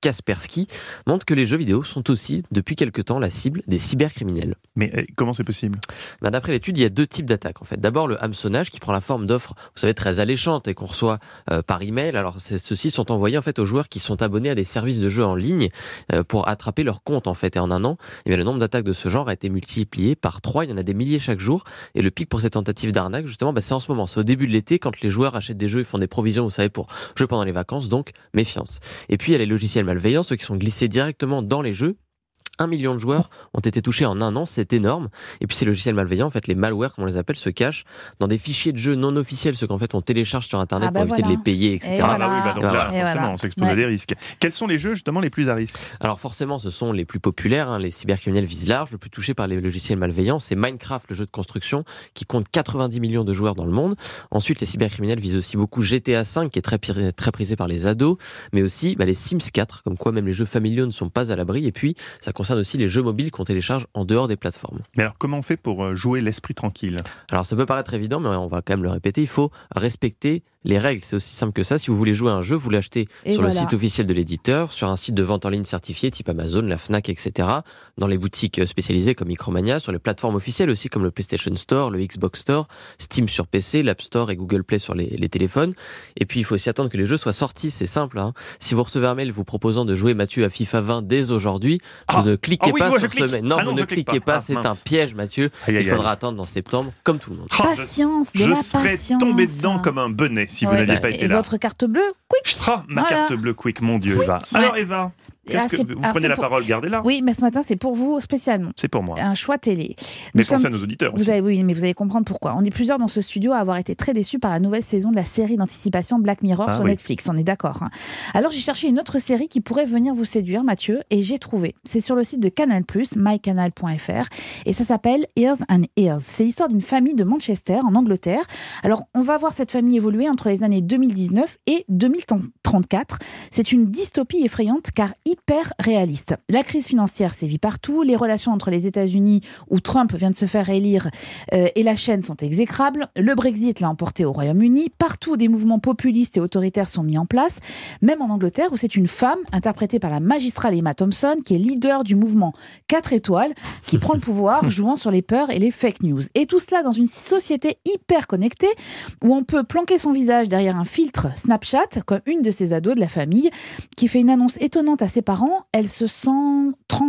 Kaspersky, montrent que les jeux vidéo sont aussi, depuis quelque temps, la cible des cybercriminels. Mais euh, comment c'est possible ? Ben, d'après l'étude, il y a deux types d'attaques. En fait, d'abord le hameçonnage qui prend la forme d'offres, vous savez, très alléchantes et qu'on reçoit euh, par email. Alors ceux-ci sont envoyés en fait aux joueurs qui sont abonnés à des services de jeux en ligne euh, pour attraper leur compte en fait. Et en un an, eh bien, le nombre d'attaques de ce genre a été multiplié par trois. Il y en a des milliers chaque jour. Et le pic pour ces tentatives d'arnaque, justement, ben, c'est en ce moment. C'est au début de l'été quand les joueurs achètent des jeux, ils font des provisions, vous savez, pour jouer pendant les vacances. Donc méfiance. Et puis il y a les logiciels malveillants, ceux qui sont glissés directement dans les jeux. Un million de joueurs ont été touchés en un an, c'est énorme. Et puis ces logiciels malveillants, en fait, les malwares, comme on les appelle, se cachent dans des fichiers de jeux non officiels, ceux qu'en fait on télécharge sur Internet Ah bah pour éviter voilà. de les payer, et cetera. Ah bah oui, bah donc là, Voilà. forcément, voilà. on s'expose à Ouais. des risques. Quels sont les jeux justement les plus à risque ? Alors forcément, ce sont les plus populaires, hein, les cybercriminels visent large. Le plus touché par les logiciels malveillants, c'est Minecraft, le jeu de construction, qui compte quatre-vingt-dix millions de joueurs dans le monde. Ensuite, les cybercriminels visent aussi beaucoup G T A cinq, qui est très, très prisé par les ados, mais aussi bah, les Sims quatre, comme quoi même les jeux familiaux ne sont pas à l'abri. Et puis, ça concerne aussi les jeux mobiles qu'on télécharge en dehors des plateformes. Mais alors, comment on fait pour jouer l'esprit tranquille ? Alors, ça peut paraître évident, mais on va quand même le répéter, il faut respecter les règles. C'est aussi simple que ça. Si vous voulez jouer à un jeu, vous l'achetez Et sur voilà. le site officiel de l'éditeur, sur un site de vente en ligne certifié type Amazon, la Fnac, et cetera, dans les boutiques spécialisées comme Micromania, sur les plateformes officielles aussi comme le PlayStation Store, le Xbox Store, Steam sur P C, l'App Store et Google Play sur les, les téléphones. Et puis, il faut aussi attendre que les jeux soient sortis. C'est simple, hein. Si vous recevez un mail vous proposant de jouer, Mathieu, à FIFA vingt dès aujourd'hui, Ah. vous ne cliquez Ah oui, pas moi, je sur clique. ce mail. Non, Ah vous non, ne je clique cliquez pas. pas. Ah, C'est mince. un piège, Mathieu. Aïe, aïe, Il faudra aïe. attendre dans septembre, comme tout le monde. Ah, je- Patience, de je la serais patience. tombé dedans comme un bonnet si vous Ouais. n'aviez pas Et été là. votre carte bleue, quick. Ah, ma Voilà. carte bleue quick, mon Dieu, Eva. Ouais. Alors, Eva, qu'est-ce Là, que c'est- vous alors, prenez c'est la pour- parole, gardez-la. Oui, mais ce matin, c'est pour vous spécialement. C'est pour moi. Un choix télé. Mais Nous pensez sommes- à nos auditeurs Vous aussi. avez, oui, mais vous allez comprendre pourquoi. On est plusieurs dans ce studio à avoir été très déçus par la nouvelle saison de la série d'anticipation Black Mirror Ah sur oui. Netflix. On est d'accord. hein. Alors j'ai cherché une autre série qui pourrait venir vous séduire, Mathieu, et j'ai trouvé. C'est sur le site de Canal plus, my canal point f r, et ça s'appelle Ears and Ears. C'est l'histoire d'une famille de Manchester, en Angleterre. Alors on va voir cette famille évoluer entre les années deux mille dix-neuf et deux mille trente-quatre. C'est une dystopie effrayante car hyper réaliste. La crise financière sévit partout, les relations entre les États-Unis, où Trump vient de se faire élire, euh, et la chaîne sont exécrables. Le Brexit l'a emporté au Royaume-Uni. Partout, des mouvements populistes et autoritaires sont mis en place. Même en Angleterre, où c'est une femme, interprétée par la magistrale Emma Thompson, qui est leader du mouvement quatre étoiles, qui prend le pouvoir, jouant sur les peurs et les fake news. Et tout cela dans une société hyper connectée, où on peut planquer son visage derrière un filtre Snapchat, comme une de ces ados de la famille, qui fait une annonce étonnante à ses parents. Elle se sent trans.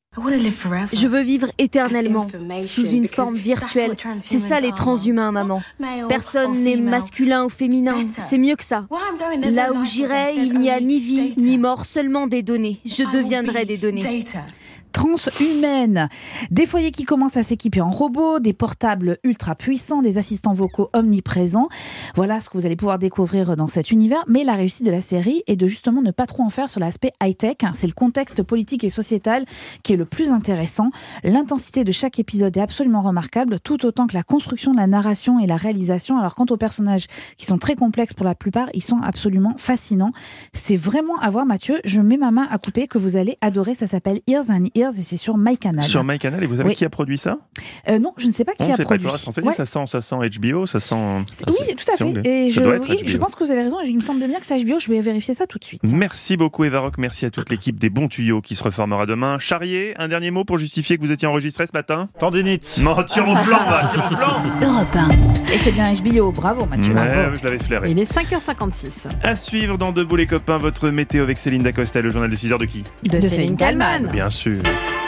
Je veux vivre éternellement, sous une forme virtuelle. C'est ça les transhumains, maman. Personne n'est masculin ou féminin, c'est mieux que ça. Là où j'irai, il n'y a ni vie, ni mort, seulement des données. Je deviendrai des données. Transhumaine. Des foyers qui commencent à s'équiper en robots, des portables ultra puissants, des assistants vocaux omniprésents. Voilà ce que vous allez pouvoir découvrir dans cet univers. Mais la réussite de la série est de justement ne pas trop en faire sur l'aspect high-tech. C'est le contexte politique et sociétal qui est le plus intéressant. L'intensité de chaque épisode est absolument remarquable, tout autant que la construction de la narration et la réalisation. Alors quant aux personnages qui sont très complexes pour la plupart, ils sont absolument fascinants. C'est vraiment à voir, Mathieu. Je mets ma main à couper que vous allez adorer. Ça s'appelle Ears and Ears et c'est sur MyCanal. Sur MyCanal, et vous savez Oui. qui a produit ça ? Euh, non, je ne sais pas qui On a sait pas, il produit. faudra se renseigner, Ouais. ça sent, ça sent H B O, ça sent... C'est- Ah, oui, c'est- tout à c'est fait. anglais. Et Ça je, doit être oui, H B O. je pense que vous avez raison. Il me semble bien que c'est H B O. Je vais vérifier ça tout de suite. Merci beaucoup Eva Rock, merci à toute l'équipe des bons tuyaux qui se reformera demain. Charrier, un dernier mot pour justifier que vous étiez enregistré ce matin ? Tendinite. Non, tire au flanc, va, tire au flanc. Europe un. Et c'est bien H B O. Bravo, Mathieu. Ouais, Bravo. je l'avais flairé. Il est cinq heures cinquante-six. À suivre dans Debout les copains, votre météo avec Céline Dacosta, le journal de six heures de qui ? De, Céline Kallmann. Bien sûr.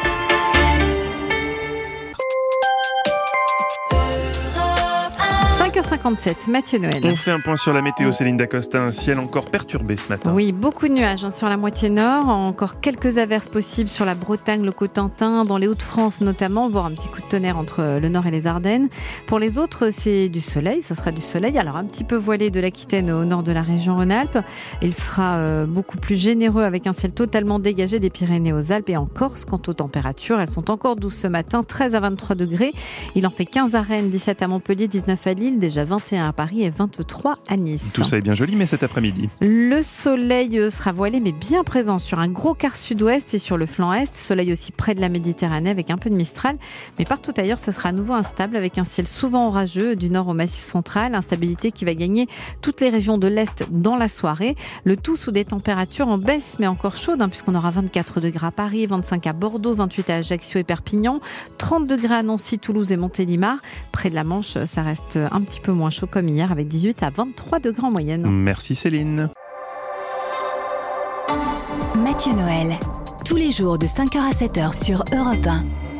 cinq heures cinquante-sept, Mathieu Noël. On fait un point sur la météo, Céline Dacosta, un ciel encore perturbé ce matin. Oui, beaucoup de nuages hein, sur la moitié nord, encore quelques averses possibles sur la Bretagne, le Cotentin, dans les Hauts-de-France notamment, voire un petit coup de tonnerre entre le nord et les Ardennes. Pour les autres, c'est du soleil, ce sera du soleil, alors un petit peu voilé de l'Aquitaine au nord de la région Rhône-Alpes. Il sera euh, beaucoup plus généreux avec un ciel totalement dégagé des Pyrénées aux Alpes et en Corse. Quant aux températures, elles sont encore douces ce matin, treize à vingt-trois degrés. Il en fait quinze à Rennes, dix-sept à Montpellier, dix-neuf à Lille, déjà vingt et un à Paris et vingt-trois à Nice. Tout ça est bien joli, mais cet après-midi. Le soleil sera voilé, mais bien présent sur un gros quart sud-ouest et sur le flanc est. Soleil aussi près de la Méditerranée avec un peu de Mistral. Mais partout ailleurs, ce sera à nouveau instable avec un ciel souvent orageux du nord au massif central. Instabilité qui va gagner toutes les régions de l'est dans la soirée. Le tout sous des températures en baisse, mais encore chaudes, hein, puisqu'on aura vingt-quatre degrés à Paris, vingt-cinq à Bordeaux, vingt-huit à Ajaccio et Perpignan, trente degrés à Nancy, Toulouse et Montélimar. Près de la Manche, ça reste un petit peu moins chaud comme hier avec dix-huit à vingt-trois degrés en moyenne. Merci Céline. Mathieu Noël, tous les jours de cinq heures à sept heures sur Europe un.